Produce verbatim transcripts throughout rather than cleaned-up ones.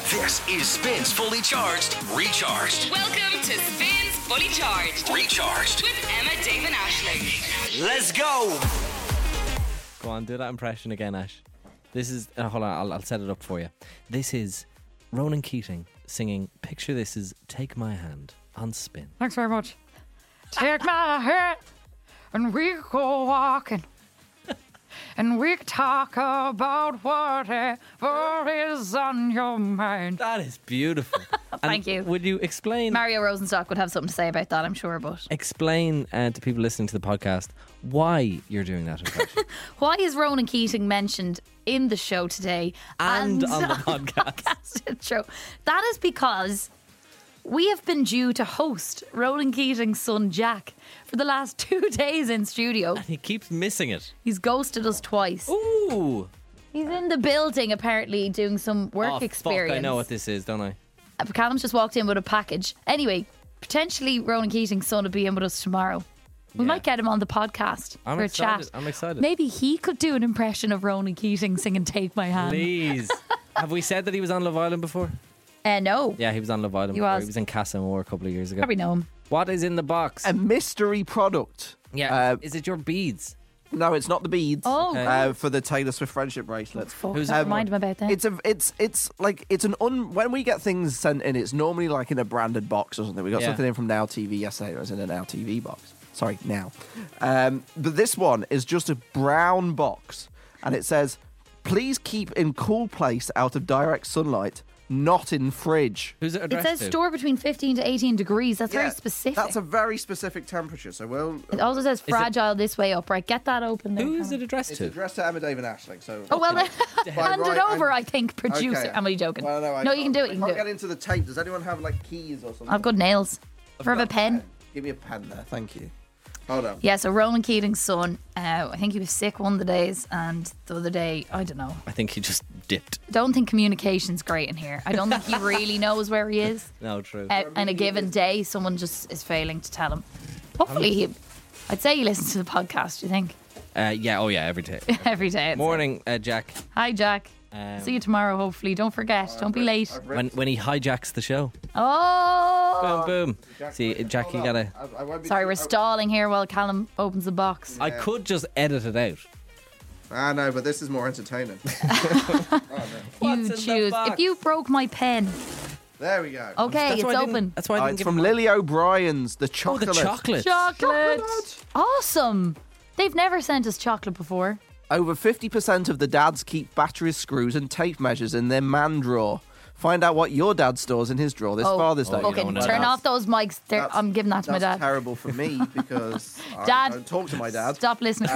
This is Spins Fully Charged, Recharged. Welcome to Spins Fully Charged, Recharged with Emma, Dave and Aisling. Let's go. Go on, do that impression again, Ash. This is, uh, hold on, I'll, I'll set it up for you. This is Ronan Keating singing Picture This is Take My Hand on Spin. Thanks very much. Take my hand and we go walking. And we talk about whatever is on your mind. That is beautiful. Thank And you. Would you explain Mario Rosenstock would have something to say about that, I'm sure, but... explain uh, to people listening to the podcast why you're doing that impression? Why is Ronan Keating mentioned in the show today? And on the podcast. podcast show? That is because we have been due to host Ronan Keating's son, Jack, for the last two days in studio. And he keeps missing it. He's ghosted us twice. Ooh. He's in the building, apparently, doing some work oh, experience. Fuck, I know what this is, don't I? Uh, Callum's just walked in with a package. Anyway, potentially Ronan Keating's son will be in with us tomorrow. We Yeah. might get him on the podcast I'm for excited. a chat. I'm excited. Maybe he could do an impression of Ronan Keating singing Take My Hand. Please. Have we said that he was on Love Island before? Uh, no. Yeah, he was on Love Island He before. was. He was in Casa Amor a couple of years ago. Probably know him. What is in the box? A mystery product. yeah. Uh, is it your beads? no, it's not the beads. Oh, Okay. uh, for the Taylor Swift friendship bracelet. Fuck, Who's I'll it remind him about that. It's a, it's, it's like it's an un. When we get things sent in, it's normally like in a branded box or something. We got Yeah. something in from Now T V yesterday. It was in a Now T V box. Sorry, Now. Um, but this one is just a brown box, and it says, "Please keep in cool place out of direct sunlight, not in fridge." Who's it It addressed says to? store between fifteen to eighteen degrees. That's very Yeah, specific. That's a very specific temperature. So we'll. It also says it- fragile this way up. Right, get that open there. Who is Callum. it addressed It's to? addressed to Emma, Dave, and Aisling. So. Oh, well, then, hand right, it over, I'm- I think, producer. Okay. I'm only joking. Well, no, I no, you can can't- do it. You I can can't do get it. into the tape. Does anyone have like keys or something? I've got nails. For a got pen. Give me a pen there. Thank you. Hold on. Yeah, so Ronan Keating's son, uh, I think he was sick one of the days, and the other day, I don't know. I think he just dipped. Don't think communication's great in here. I don't think he really knows where he is. No, true. Uh, on a given day, someone just is failing to tell him. Hopefully, he, I'd say he listens to the podcast, do you think? Uh, yeah, oh yeah, every day. Every day. I'd say. Morning, uh, Jack. Hi, Jack. Um, See you tomorrow, hopefully. Don't forget. Don't be late. I've When ripped- when he hijacks the show. Oh! Boom, boom. Jack, See, wait, Jack, hold you on. gotta. I, I won't be Sorry, too- we're I- stalling here while Callum opens the box. I could just edit it out. Ah, no, but this is more entertaining. You choose. If you broke my pen. There we go. Okay, That's it's why I didn't- open. That's why I Oh, didn't it's give from him- Lily O'Brien's, the Oh, chocolate. the chocolate. Chocolate. Chocolate. Awesome. They've never sent us chocolate before. Over fifty percent of the dads keep battery screws and tape measures in their man drawer. Find out what your dad stores in his drawer this Oh, Father's Day. you Okay, don't know turn that. off those mics. There, That's- I'm giving that to my That's dad. terrible for me because I Dad. don't talk to my dad. Stop listening.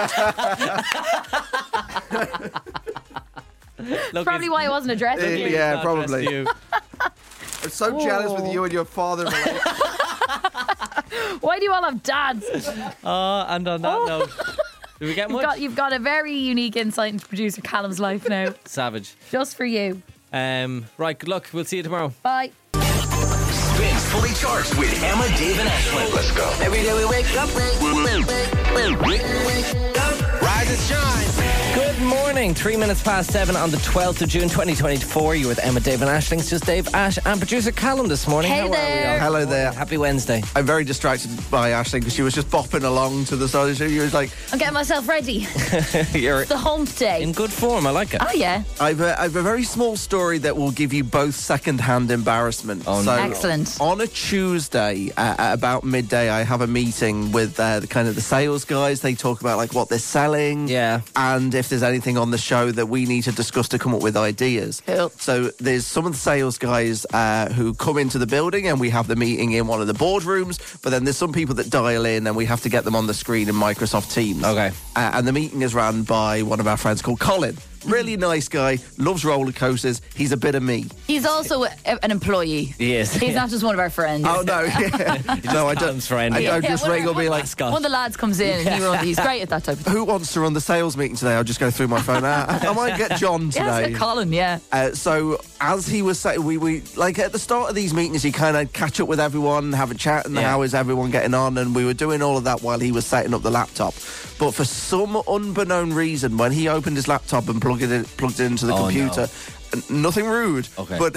Look, Probably he's- why I wasn't addressing Uh, you. yeah, not probably. addressed to you. I'm so jealous with Oh. you and your father. relate- Why do you all have dads? Oh, and on that note, did we get You've much? got, you've got a very unique insight into producer Callum's life now. Savage. Just for you. Um, right, good luck. We'll see you tomorrow. Bye. Spins Fully Charged with Emma, Dave, and Aisling. Let's go. Every day we wake up. Rise and shine. Good morning. Three minutes past seven on the twelfth of June, twenty twenty-four. You're with Emma, Dave, and Aisling. It's just Dave, Ash, and producer Callum this morning. Hey How there. are we all? Hello there. Happy Wednesday. I'm very distracted by Aisling because she was just bopping along to the side of the show. You was like, I'm getting myself ready. You're The hump day. in good form. I like it. Oh, yeah. I've a, I've a very small story that will give you both second-hand embarrassment. Oh, so no. Excellent. On a Tuesday uh, at about midday, I have a meeting with uh, the kind of the sales guys. They talk about like what they're selling, Yeah. and if there's anything on the show that we need to discuss to come up with ideas. Cool. So there's some of the sales guys uh, who come into the building, and we have the meeting in one of the boardrooms. But then there's some people that dial in, and we have to get them on the screen in Microsoft Teams. Okay. Uh, and the meeting is run by one of our friends called Colin. Really nice guy, loves roller coasters. He's a bit of me. He's also a, an employee. He is. He's not just one of our friends. Oh no, yeah. no, I don't. Callum's friend. I don't Yeah, just one of- ring or be like, Mascot. One of the lads comes in and he runs, he's great at that type of thing. who wants to run the sales meeting today? I'll just go through my phone. I, I might get John Yes, today. Colin, yeah. Uh, so as he was saying, we, we like at the start of these meetings, you kind of catch up with everyone, have a chat, and Yeah. how is everyone getting on? And we were doing all of that while he was setting up the laptop. But for some unbeknown reason, when he opened his laptop and plugged it in, plugged it into the Oh, computer, no. nothing rude. Okay. But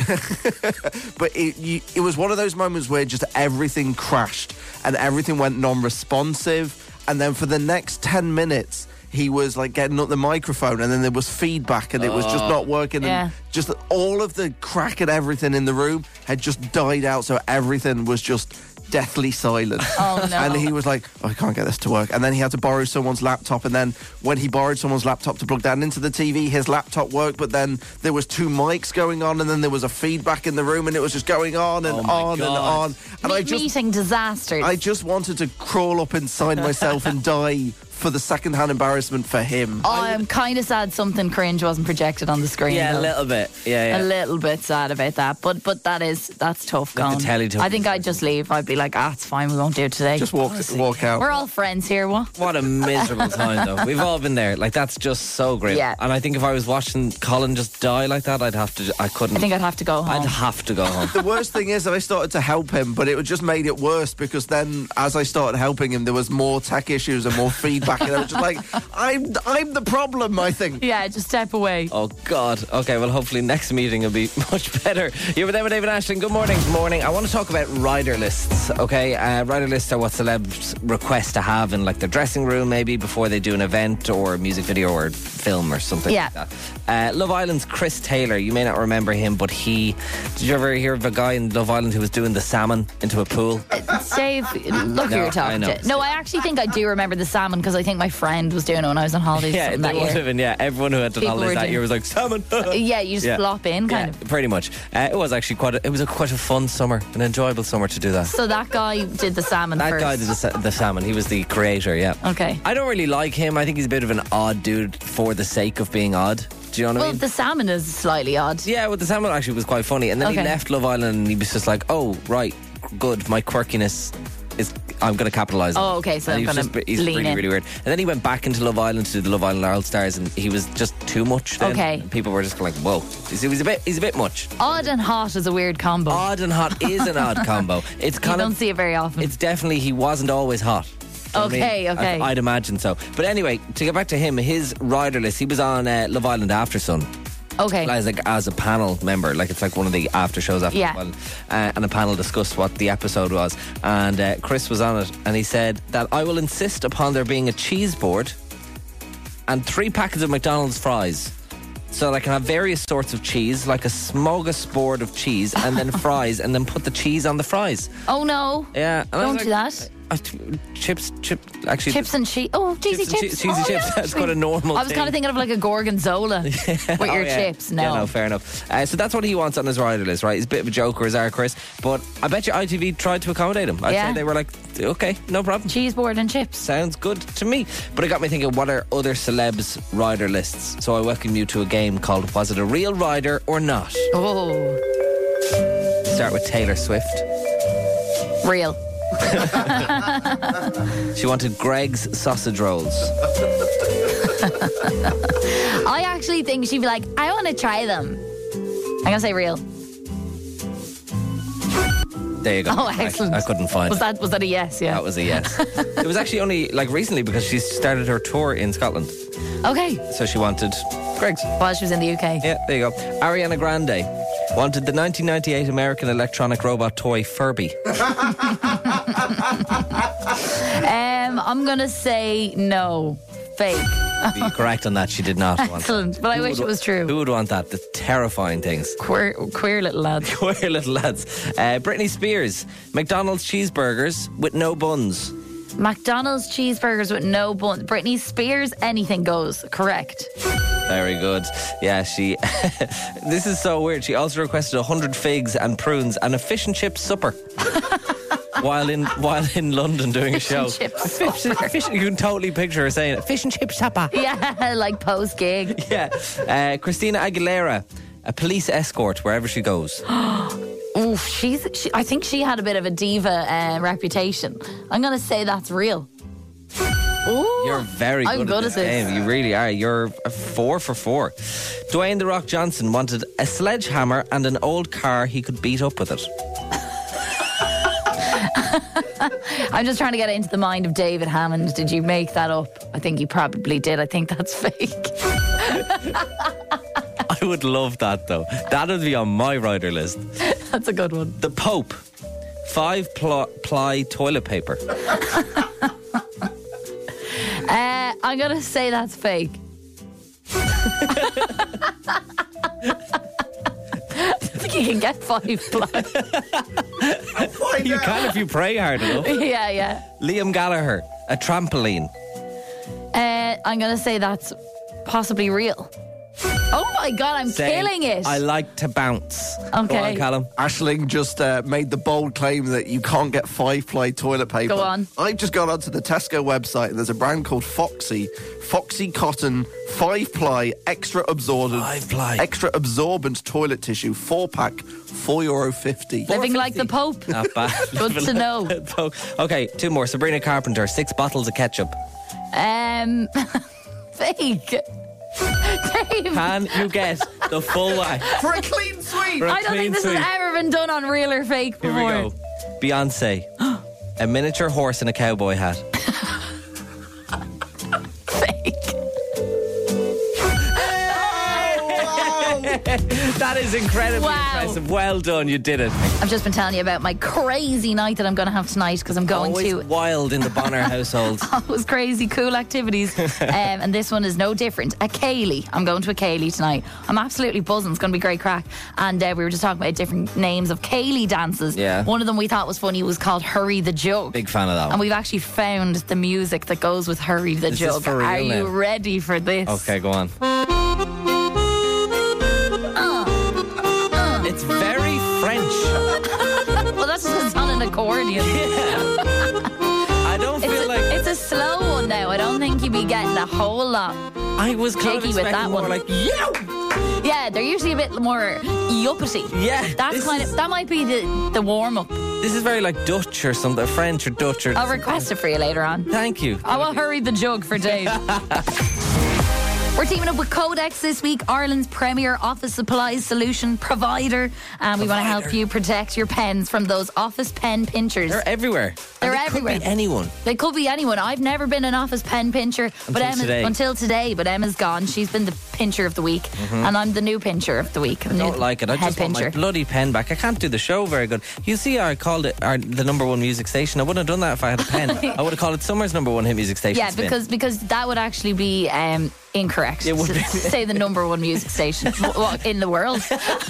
but it, you, it was one of those moments where just everything crashed and everything went non-responsive. And then for the next ten minutes, he was like getting up the microphone, and then there was feedback, and it was just not working. Yeah. And just all of the crack and everything in the room had just died out, so everything was just deathly silent. Oh, no. And he was like, oh, I can't get this to work. And then he had to borrow someone's laptop, and then when he borrowed someone's laptop to plug that into the T V, his laptop worked, but then there was two mics going on, and then there was a feedback in the room, and it was just going on and Oh, my on God. and on. And Me- I just meeting disasters. I just wanted to crawl up inside myself and die for the second-hand embarrassment for him. Oh, I'm kind of sad something cringe wasn't projected on the screen. Yeah, a though. little bit. Yeah, yeah. A little bit sad about that, but but that is that's tough. Like the Gone. Teletubbies I think I'd just leave. I'd be like, ah, it's fine. We won't do it today. Just walk, walk out. We're all friends here. What? What a miserable time, though. We've all been there. Like, that's just so grim. Yeah. And I think if I was watching Colin just die like that, I'd have to. I couldn't. I think I'd have to go home. I'd have to go home. The worst thing is that I started to help him, but it just made it worse because then, as I started helping him, there was more tech issues and more feedback, and I was just like, "I'm, I'm the problem." I think. yeah, just step away. Oh, God. Okay, well, hopefully next meeting will be much better. You're with Emma David Ashton. Good morning. Good morning. I want to talk about rider lists, okay? Uh, rider lists are what celebs request to have in, like, their dressing room, maybe, before they do an event or a music video or film or something Yeah. like that. Uh, Love Island's Chris Taylor. You may not remember him, but he... Did you ever hear of a guy in Love Island who was doing the salmon into a pool? Dave, look who No, you're I talking know. to. No, I actually think I do remember the salmon because I think my friend was doing it when I was on holidays. Yeah, something they that would year. have been, yeah. Everyone who had done People holidays were that doing- year was like, salmon! Yeah, you just Yeah. flop in, kind Yeah, of. pretty much. Uh, it was actually quite a, it was a quite a fun summer, an enjoyable summer to do that. So that guy did the salmon That first. guy did the, sa- the salmon. He was the creator, yeah. Okay. I don't really like him. I think he's a bit of an odd dude for the sake of being odd. Do you know what I Well, mean? the salmon is slightly odd. Yeah, well, the salmon actually was quite funny. And then he Okay. left Love Island and he was just like, oh, right, good. My quirkiness is... I'm going to capitalise on Oh, it. okay, so And I'm he was gonna just- He's lean really, in. really weird. And then he went back into Love Island to do the Love Island All Stars and he was just too much then. Okay. And people were just like, whoa. He was a bit, he's a bit much. Odd and hot is a weird combo. Odd and hot is an odd combo. It's you kind don't of... see it very often. It's definitely, he wasn't always hot. Do you know what I mean? Okay, okay. I, I'd imagine so. But anyway, to get back to him, his rider list, he was on uh, Love Island After Sun. Okay. As, like, as a panel member, like it's like one of the after shows after Yeah. Love Island. Uh, and a panel discussed what the episode was. And uh, Chris was on it and he said that I will insist upon there being a cheese board and three packets of McDonald's fries. So I can have various sorts of cheese, like a smorgasbord of cheese, and then fries, and then put the cheese on the fries. Oh no. Yeah, and I was Don't like, do that. uh, t- chips, chip, actually, Chips and cheese. Oh, cheesy Chips and chips. che- cheesy Oh, chips. yeah, That's quite a normal I was thing. kind of thinking of like a gorgonzola with Oh, your yeah. chips. No. Yeah, no, fair enough. Uh, so that's what he wants on his rider list, right? He's a bit of a joker, is our Chris. But I bet you I T V tried to accommodate him. I'd Yeah. say they were like, okay, no problem. Cheese board and chips. Sounds good to me. But it got me thinking, what are other celebs' rider lists? So I welcome you to a game called Was It a Real Rider or Not? Oh, Start with Taylor Swift. real. She wanted Greg's sausage rolls. I actually think she'd be like, I want to try them. I'm gonna say real. There you go. Oh, I- excellent. I, couldn't find Was it. that was that a yes? Yeah. That was a yes. It was actually only like recently because she started her tour in Scotland. Okay. So she wanted Greg's. While she was in the U K. Yeah, there you go. Ariana Grande wanted the nineteen ninety-eight American electronic robot toy Furby. Um, I'm gonna say no. Fake. Be correct on that. She did not want that. Excellent. But I Who wish would- it was true. Who would want that? The terrifying things. Queer, queer little lads. Queer little lads. Uh, Britney Spears, McDonald's cheeseburgers with no buns. McDonald's cheeseburgers with no bun. Britney Spears, anything goes. Correct. Very good. Yeah, she. This is so weird. She also requested one hundred figs and prunes and a fish and chip supper. While in while in London doing a Fish show, and chip fish, supper. fish, you can totally picture her saying it. Fish and chip supper. Yeah, like post gig. Yeah, uh, Christina Aguilera, a police escort wherever she goes. Oof, she's. She, I think she had a bit of a diva uh, reputation. I'm gonna say that's real. Ooh, You're very good, I'm at good this at this. game. You really are. You're a four for four. Dwayne The Rock Johnson wanted a sledgehammer and an old car he could beat up with it. I'm just trying to get into the mind of David Hammond. Did you make that up? I think you probably did. I think that's fake. I I would love that, though. That would be on my rider list. That's a good one. The Pope. Five pl- ply toilet paper. Uh, I'm going to say that's fake. I think you can get five ply. You can if you pray hard enough. Yeah, yeah. Liam Gallagher. A trampoline. Uh, I'm going to say that's possibly real. Oh my God, I'm Saying, killing it. I like to bounce. Go Okay. on, Callum. Ashling just uh, made the bold claim that you can't get five-ply toilet paper. Go on. I've just gone onto the Tesco website and there's a brand called Foxy. Foxy Cotton, five-ply, extra absorbent, Five-ply. extra absorbent toilet tissue, four-pack, four euro fifty. Living like the Pope. Not bad. Good to know. Okay, two more. Sabrina Carpenter. Six bottles of ketchup. Um, fake. Dave, Can you get the full whack? For a clean sweep! For a I don't clean think this sweep. has ever been done on Real or Fake Here before. we go. Beyonce. A miniature horse in a cowboy hat. Fake. That is incredibly Wow. impressive. Well done, you did it. I've just been telling you about my crazy night that I'm going to have tonight because I'm going Always to wild in the Bonner household. all those crazy cool activities. um, and this one is no different. A Kaylee. I'm going to a Kaylee tonight. I'm absolutely buzzing. It's going to be great crack. And uh, we were just talking about different names of Kaylee dances. Yeah. One of them we thought was funny was called Hurry the Jug. Big fan of that And one. we've actually found the music that goes with Hurry the Is this Jug. for real Are you now? ready for this? Okay, go on. It's very French. Well, that's just 'cause it's on an accordion. I don't It's feel a, like it's a slow one now. I don't think you'd be getting a whole lot. I was kind of Jakey with expecting that more one. like yow. Yeah, they're usually a bit more yuppity. Yeah, That's this kind is- of that might be the, the warm up. This is very like Dutch or something, French or Dutch or. I'll request it for you later on. Thank you. I will hurry the jug for Dave. We're teaming up with Codex this week, Ireland's premier office supplies solution provider, and we want to help Provider. you protect your pens from those office pen pinchers. They're everywhere. They're And they everywhere. Could be anyone. They could be anyone. I've never been an office pen pincher, but Until Emma today. until today. But Emma's gone. She's been the pincher of the week, and I'm the new pincher of the week. I don't like it. I head just want my pincher. bloody pen back. I can't do the show very good. You see, I called it our, the number one music station. I wouldn't have done that if I had a pen. I would have called it Summer's number one hit music station. Yeah, spin. because because that would actually be um, incorrect. It would to be. say the number one music station w- what, in the world.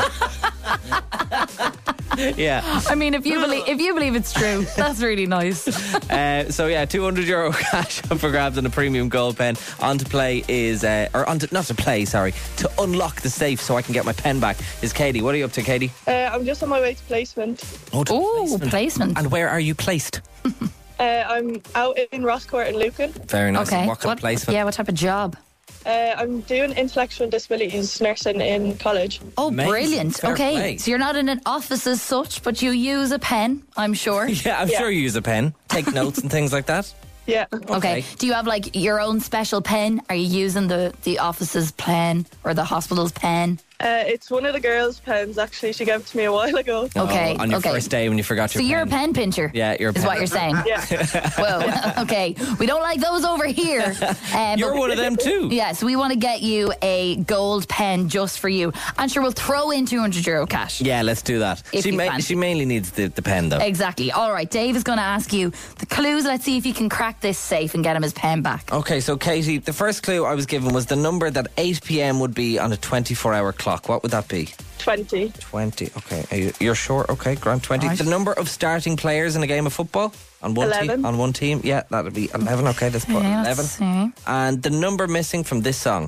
yeah. I mean, if you believe if you believe it's true, that's really nice. Uh, so yeah, two hundred euro cash up for grabs and a premium gold pen. On to play is, uh, or on to, not to play, sorry, to unlock the safe so I can get my pen back is Katie. What are you up to, Katie? Uh, I'm just on my way to placement. Oh, to Ooh, placement. And where are you placed? Uh, I'm out in Rosscourt in Lucan. Very nice. Okay. And what kind of placement? Yeah, what type of job? Uh, I'm doing intellectual disabilities nursing in college. Oh, Amazing. brilliant. Fair Okay, play. so you're not in an office as such, but you use a pen, I'm sure. Yeah, I'm Yeah. sure you use a pen. Take notes and things like that. Yeah. Okay. Do you have like your own special pen? Are you using the, the office's pen or the hospital's pen? Uh, it's one of the girls' pens, actually. She gave it to me a while ago. Okay. Oh, on your okay. first day when you forgot So your you're a pen. pen pincher. Yeah, you're a is pen what you're saying. Yeah. Whoa. Okay. We don't like those over here. Um, You're but- one of them too. Yeah, so we want to get you a gold pen just for you. And sure, we'll throw in two hundred euro cash. Yeah, let's do that. If She, you ma- fancy. she mainly needs the, the pen though. Exactly. All right, Dave is going to ask you the clues. Let's see if you can crack this safe and get him his pen back. Okay, so Katie, the first clue I was given was the number that eight p.m. would be on a twenty-four hour clock. What would that be? twenty. twenty. Okay, Are you, you're sure? Okay, Grant, twenty. Right. The number of starting players in a game of football on one team. eleven. On one team, yeah, that'd be eleven. Okay, let's put Okay, eleven. let's see. And the number missing from this song.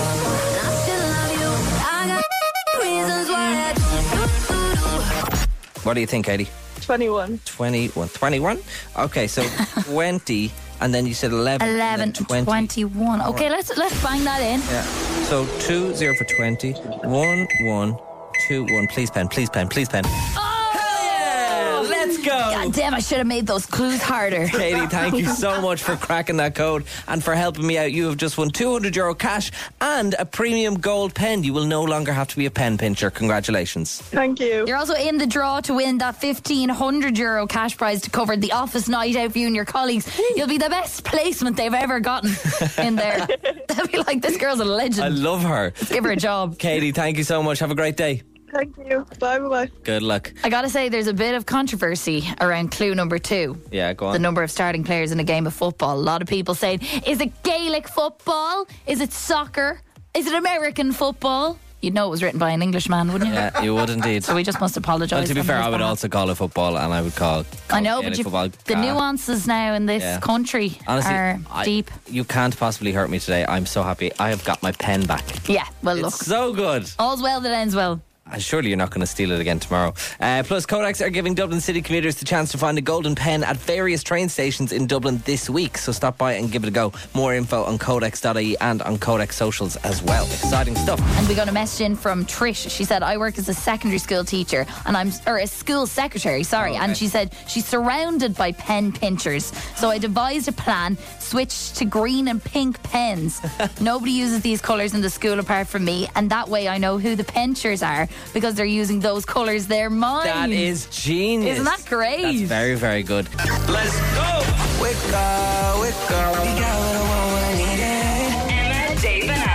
What do you think, Katie? twenty-one. twenty-one. twenty-one? Okay, so twenty, and then you said eleven. and eleven, then twenty. twenty-one. Okay, let's let's bang that in. Yeah. So two, zero for twenty. One, one, two, one. Please pen, please pen, please pen. Oh! Yeah, let's go. God damn, I should have made those clues harder. Katie, thank you so much for cracking that code and for helping me out. You have just won two hundred euro cash and a premium gold pen. You will no longer have to be a pen pincher. Congratulations. Thank you. You're also in the draw to win that fifteen hundred euro cash prize to cover the office night out for you and your colleagues. You'll be the best placement they've ever gotten in there. They'll be like, this girl's a legend. I love her. Let's give her a job. Katie, thank you so much. Have a great day. Thank you. Bye bye. Good luck. I gotta say, there's a bit of controversy around clue number two. Yeah, go on. The number of starting players in a game of football. A lot of people saying, is it Gaelic football? Is it soccer? Is it American football? You'd know it was written by an Englishman, wouldn't you? Yeah, you would indeed. So we just must apologise. Well, to be on fair, his I would behalf. also call it football, and I would call. call I know, Gaelic but you, football. the Ah. nuances now in this Yeah. country Honestly, are I- deep. You can't possibly hurt me today. I'm so happy. I have got my pen back. Yeah, well, look. It's so good. All's well that ends well. Uh, Surely you're not going to steal it again tomorrow. Uh, plus, Kodaks are giving Dublin City commuters the chance to find a golden pen at various train stations in Dublin this week. So stop by and give it a go. More info on codex dot I E and on Codex socials as well. Exciting stuff. And we got a message in from Trish. She said, I work as a secondary school teacher and I'm, or a school secretary, sorry. Oh, okay. And she said she's surrounded by pen pinchers. So I devised a plan, switched to green and pink pens. Nobody uses these colours in the school apart from me. And that way I know who the pinchers are because they're using those colours. They're mine. That is genius. Isn't that great? That's very, very good. Let's go. Wake up, wake up. You got what I want when I need it. Emma, Dave and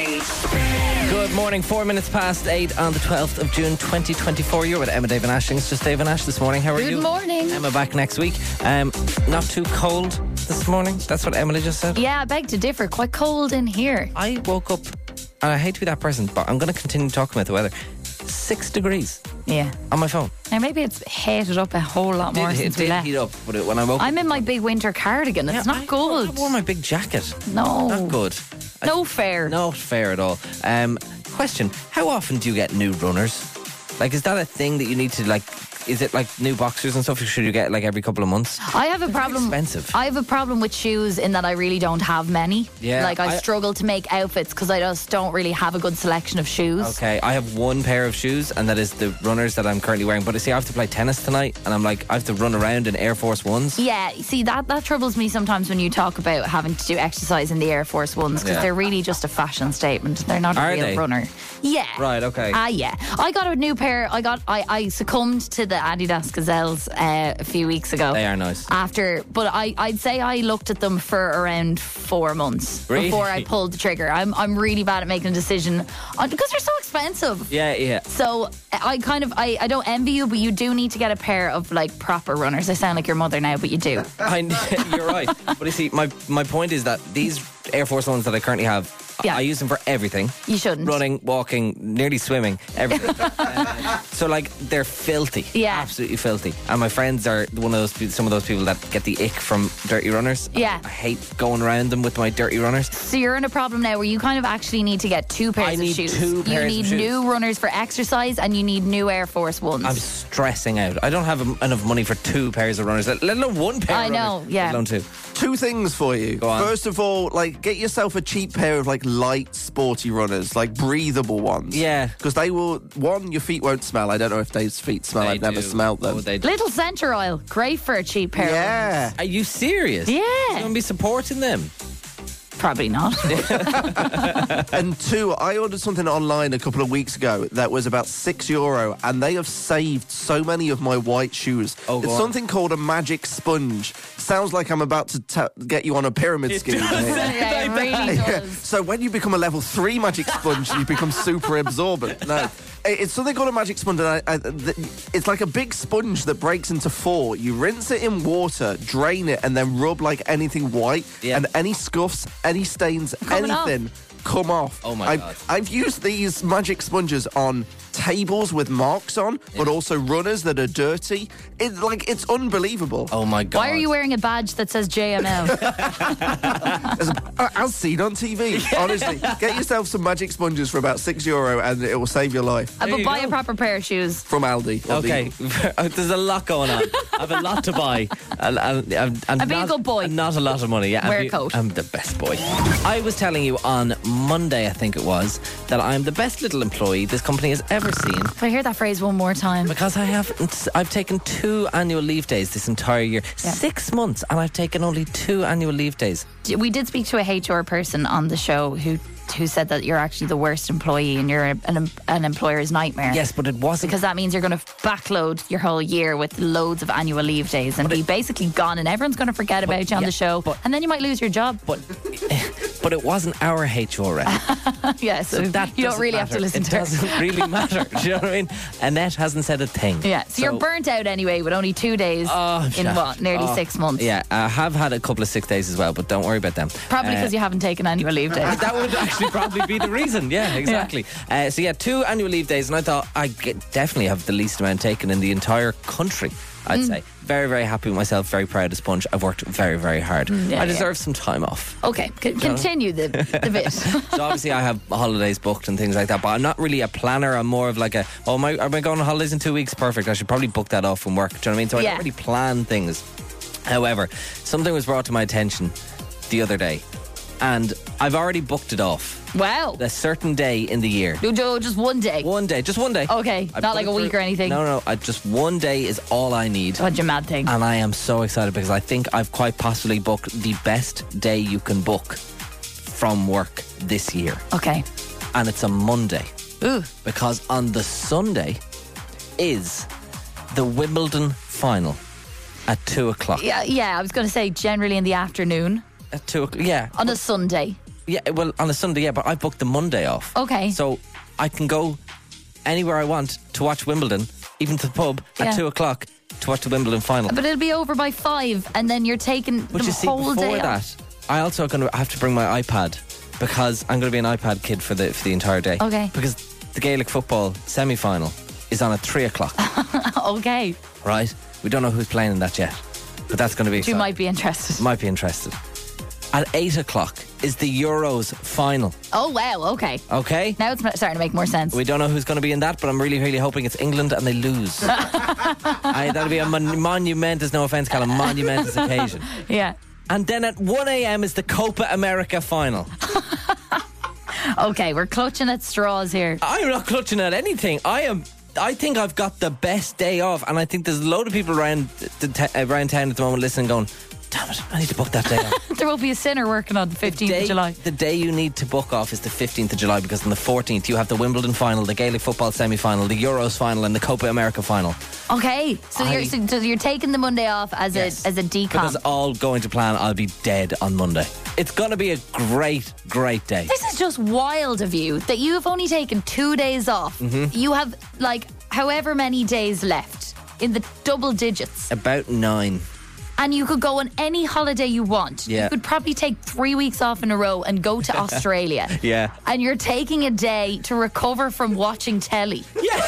Aisling. Good morning. Four minutes past eight on the twelfth of June twenty twenty-four. You're with Emma, Dave and Aisling. It's just Dave and Ash this morning. How are Good you? morning. Emma back next week. Um, not too cold this morning. That's what Emily just said. Yeah, I beg to differ. Quite cold in here. I woke up, and I hate to be that person, but I'm going to continue talking about the weather. Six degrees Yeah. on my phone. Now maybe it's heated up a whole lot more It, it since we did left. heat up, but it, when I woke I'm up, in my big winter cardigan. It's Yeah, not I, good. I wore my big jacket. No. Not good. No fair. Not fair at all. Um, question: how often do you get new runners? Like, is that a thing that you need to like? Is it like new boxers and stuff? Should you get like every couple of months? I have a problem. expensive. I have a problem with shoes in that I really don't have many. Yeah, like I, I- struggle to make outfits because I just don't really have a good selection of shoes. Okay, I have one pair of shoes, and that is the runners that I'm currently wearing. But I see, I have to play tennis tonight, and I'm like, I have to run around in Air Force Ones. Yeah, see that that troubles me sometimes when you talk about having to do exercise in the Air Force Ones because Yeah. they're really just a fashion statement. They're not a Are real they? runner. Yeah. Right, okay. Ah, yeah. I got a new pair. I got. I, I succumbed to the Adidas Gazelles uh, a few weeks ago. They are nice. After, but I, I'd say I looked at them for around four months Really? before I pulled the trigger. I'm, I'm really bad at making a decision on, because they're so expensive. Yeah, yeah. So I kind of, I, I don't envy you, but you do need to get a pair of like proper runners. I sound like your mother now, but you do. I, you're right. But you see, my my point is that these Air Force Ones that I currently have, Yeah. I use them for everything. You shouldn't. Running, walking, nearly swimming, everything. Uh, so like, they're filthy. Yeah. Absolutely filthy. And my friends are one of those pe- some of those people that get the ick from dirty runners. Yeah. I hate going around them with my dirty runners. So you're in a problem now where you kind of actually need to get two pairs I of need shoes. two pairs you of need shoes. new runners for exercise and you need new Air Force Ones. I'm stressing out. I don't have em- enough money for two pairs of runners, let let alone one pair I of know, runners. yeah. Let alone two. Two things for you. Go on. First of all, like, get yourself a cheap pair of like light, sporty runners, like breathable ones. Yeah. Because they will. One, your feet won't smell. I don't know if Dave's feet smell. They I've never do. smelled them. Oh, they do. Little Centre Oil, great for a cheap pair. yeah. Are you serious? Yeah. You're going to be supporting them? Probably not. And two, I ordered something online a couple of weeks ago that was about six euro, and they have saved so many of my white shoes. Oh, go it's on. something called a magic sponge. Sounds like I'm about to ta get you on a pyramid scheme. does. here. yeah, it really does. So when you become a level three magic sponge, you become super absorbent. No, it- it's something called a magic sponge. And I, I, th- it's like a big sponge that breaks into four. You rinse it in water, drain it, and then rub like anything white, Yeah. and any scuffs, any stains, Coming off. anything come off. Oh my I've, God. I've used these magic sponges on tables with marks on, but also runners that are dirty. It like it's unbelievable. Oh my God. Why are you wearing a badge that says J M L? As, as seen on T V. Honestly, get yourself some magic sponges for about six euro, and it will save your life. Uh, but you buy go. a proper pair of shoes. From Aldi. or Okay, Lidl. there's a lot going on. I have a lot to buy, and, and, and, and And be a not, good boy. and not a lot of money. Yeah, Wear and a coat. I'm the best boy. I was telling you on Monday, I think it was, that I'm the best little employee this company has ever never seen. If I hear that phrase one more time. Because I haven't, I've taken two annual leave days this entire year. Yeah. Six months, and I've taken only two annual leave days. We did speak to a H R person on the show who who said that you're actually the worst employee and you're a, an, an employer's nightmare. Yes, but it wasn't. Because that means you're going to backload your whole year with loads of annual leave days and But be it- basically gone, and everyone's going to forget about you on yeah, the show, but- and then you might lose your job. But, but it wasn't our H R rep. Yeah, so, So that you don't doesn't really have matter. to listen it to her. doesn't really matter. Do you know what I mean? Annette hasn't said a thing. Yeah, so, you're burnt out anyway with only two days Oh, in shit. what, nearly Oh, six months. Yeah, I have had a couple of sick days as well, but don't worry about them. Probably Uh, because you haven't taken annual leave days. that would actually probably be the reason. Yeah, exactly. Uh, so yeah, two annual leave days, and I thought I definitely have the least amount taken in the entire country. I'd Mm. say very, very happy with myself. Very proud as Sponge. I've worked very, very hard. Mm, yeah, I yeah. deserve some time off. Okay, c- continue the, the bit. So obviously I have holidays booked and things like that, but I'm not really a planner. I'm more of like a, oh, am I, am I going on holidays in two weeks? Perfect. I should probably book that off from work. Do you know what I mean? So I Yeah. don't really plan things. However, something was brought to my attention the other day, and I've already booked it off. Wow. A certain day in the year. Do, do just one day. One day, just one day. Okay, I not put like it a week through- or anything. No, no, I, just one day is all I need. What a mad thing. And I am so excited because I think I've quite possibly booked the best day you can book from work this year. Okay. And it's a Monday. Ooh. Because on the Sunday is the Wimbledon final at two o'clock. Yeah, yeah, I was going to say generally in the afternoon At two o'clock, yeah. on a Sunday. Yeah, well, on a Sunday, yeah, but I booked the Monday off. Okay. So I can go anywhere I want to watch Wimbledon, even to the pub Yeah. at two o'clock to watch the Wimbledon final. But it'll be over by five, and then you're taking But the you see, whole before day that, off. I also going to have to bring my iPad because I'm going to be an iPad kid for the for the entire day. Okay. Because the Gaelic football semi-final is on at three o'clock. Okay. Right? We don't know who's playing in that yet, but that's going to be You exciting. might be interested. Might be interested. At eight o'clock is the Euros final. Oh, wow, okay. Okay? Now it's starting to make more sense. We don't know who's going to be in that, but I'm really, really hoping it's England and they lose. I, that'll be a mon- monumentous, no offence, Callum, monumentous occasion. Yeah. And then at one a.m. is the Copa America final. Okay, we're clutching at straws here. I'm not clutching at anything. I am. I think I've got the best day off, and I think there's a load of people around the t- around town at the moment listening, going, "Damn it, I need to book that day off." There will be a sinner working on the fifteenth day, of July. The day you need to book off is the fifteenth of July, because on the fourteenth you have the Wimbledon final, the Gaelic football semi-final, the Euros final, and the Copa America final. Okay, so, I- you're, so, so you're taking the Monday off as Yes. a as a decom. But that's all going to plan. I'll be dead on Monday. It's going to be a great, great day. This is just wild of you that you have only taken two days off. Mm-hmm. You have like however many days left in the double digits, About nine. and you could go on any holiday you want. Yeah. You could probably take three weeks off in a row and go to Australia. Yeah. And you're taking a day to recover from watching telly.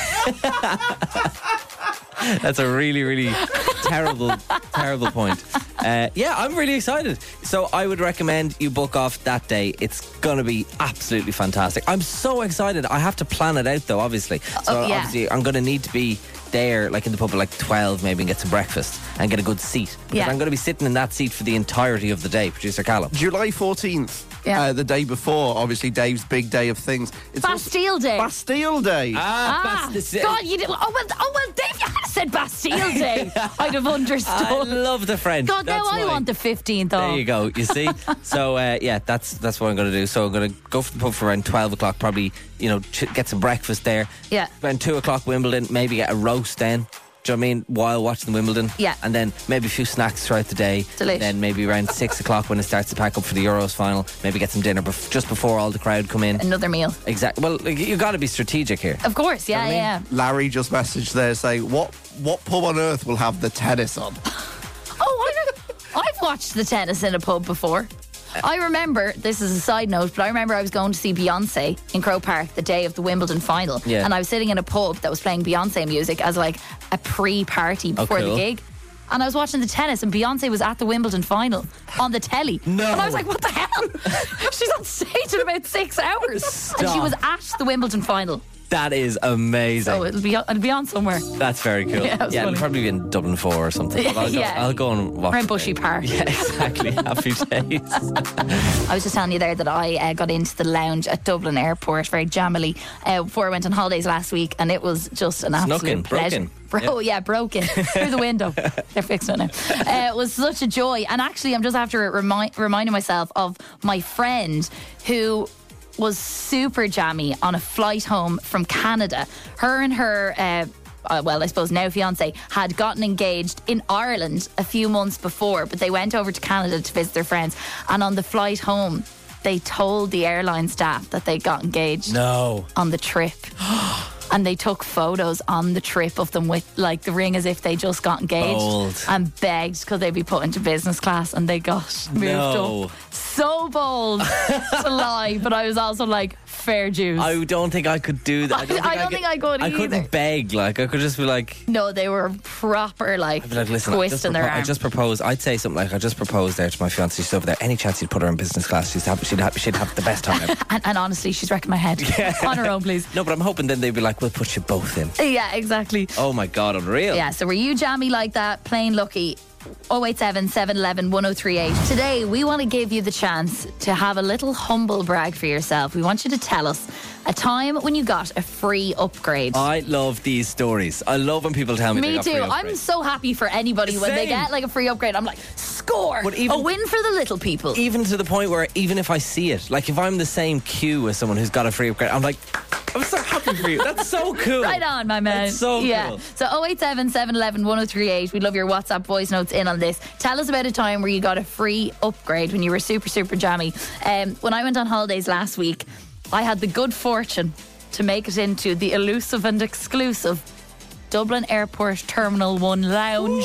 That's a really, really terrible, terrible point. Uh, yeah, I'm really excited. So I would recommend you book off that day. It's going to be absolutely fantastic. I'm so excited. I have to plan it out, though, obviously. So Oh, yeah. obviously I'm going to need to be there, like in the pub at like twelve, maybe, and get some breakfast and get a good seat. Because Yeah. I'm going to be sitting in that seat for the entirety of the day, Producer Callum. July fourteenth, Yeah. uh, the day before, obviously Dave's big day of things. It's also- Bastille Day. Bastille Day. Ah, God, you did. Oh well, oh well, Dave, you had said Bastille Day. I'd have I understood. love the French. God, now That's I why. want the fifteenth off. There you go. You see. So uh, yeah, that's that's what I'm going to do. So I'm going to go for the pub for around twelve o'clock. Probably, you know, ch- get some breakfast there. Yeah. Around two o'clock, Wimbledon. Maybe get a roast then. Do you know what I mean? While watching Wimbledon. Yeah. And then maybe a few snacks throughout the day. Delish. Then maybe around six o'clock when it starts to pack up for the Euros final. Maybe get some dinner bef- just before all the crowd come in. Another meal. Exactly. Well, like, you got to be strategic here. Of course, yeah, what I mean? yeah. Larry just messaged there saying, what what pub on earth will have the tennis on? Oh, I, I've watched the tennis in a pub before. I remember, this is a side note, but I remember I was going to see Beyonce in Croke Park the day of the Wimbledon final. Yeah. And I was sitting in a pub that was playing Beyonce music as like a pre-party before cool. the gig. And I was watching the tennis, and Beyonce was at the Wimbledon final on the telly. No. And I was like, what the hell? She's on stage in about six hours. And she Stop. was at the Wimbledon final. That is amazing. So it'll be it'll be on somewhere. That's very cool. Yeah, it was yeah it'll funny. probably be in Dublin four or something. But I'll, go, Yeah. I'll go and watch Around it. Bushy Park. Yeah, exactly. Happy days. I was just telling you there that I uh, got into the lounge at Dublin Airport very jammily uh, before I went on holidays last week, and it was just an absolute Snuck in, pleasure. broken. Bro, yeah. yeah, broken through the window. They're fixing it now. Uh, it was such a joy, and actually, I'm just after remi- reminding myself of my friend who was super jammy on a flight home from Canada. Her and her. Uh, Uh, well, I suppose now fiance had gotten engaged in Ireland a few months before, but they went over to Canada to visit their friends, and on the flight home they told the airline staff that they got engaged No. on the trip. And they took photos on the trip of them with like the ring as if they just got engaged. Bold. And begged because they'd be put into business class, and they got moved No. up. So bold to lie, but I was also like, fair dues. I don't think I could do that. I don't think I I, don't could, think I could I either. couldn't beg. Like, I could just be like, No, they were proper like, I'd be like, listen, I just, twisting their propo- I arm. just proposed. I'd say something like, I just proposed there to my fiancée. She's over there. Any chance you'd put her in business class? She's happy. She'd have, she'd have the best time ever. and, and honestly, she's wrecking my head. On her own, please. No, but I'm hoping then they'd be like, we'll put you both in. Yeah, exactly. Oh my God, unreal. Yeah, so were you jammy like that? Plain lucky. oh eight seven, seven one one, one oh three eight. Today, we want to give you the chance to have a little humble brag for yourself. We want you to tell us a time when you got a free upgrade. I love these stories. I love when people tell me they Me got too. free I'm upgrades. so happy for anybody when they Same. get like a free upgrade. I'm like, score! But even- a win for the little people. Even to the point where even if I see it, like if I'm the same queue as someone who's got a free upgrade, I'm like, I'm so happy for you. That's so cool. Right on, my man. That's so yeah. cool. So oh eight seven, seven one one, one oh three eight. We love your WhatsApp voice notes in on this. Tell us about a time where you got a free upgrade when you were super, super jammy. Um, when I went on holidays last week, I had the good fortune to make it into the elusive and exclusive Dublin Airport Terminal one lounge.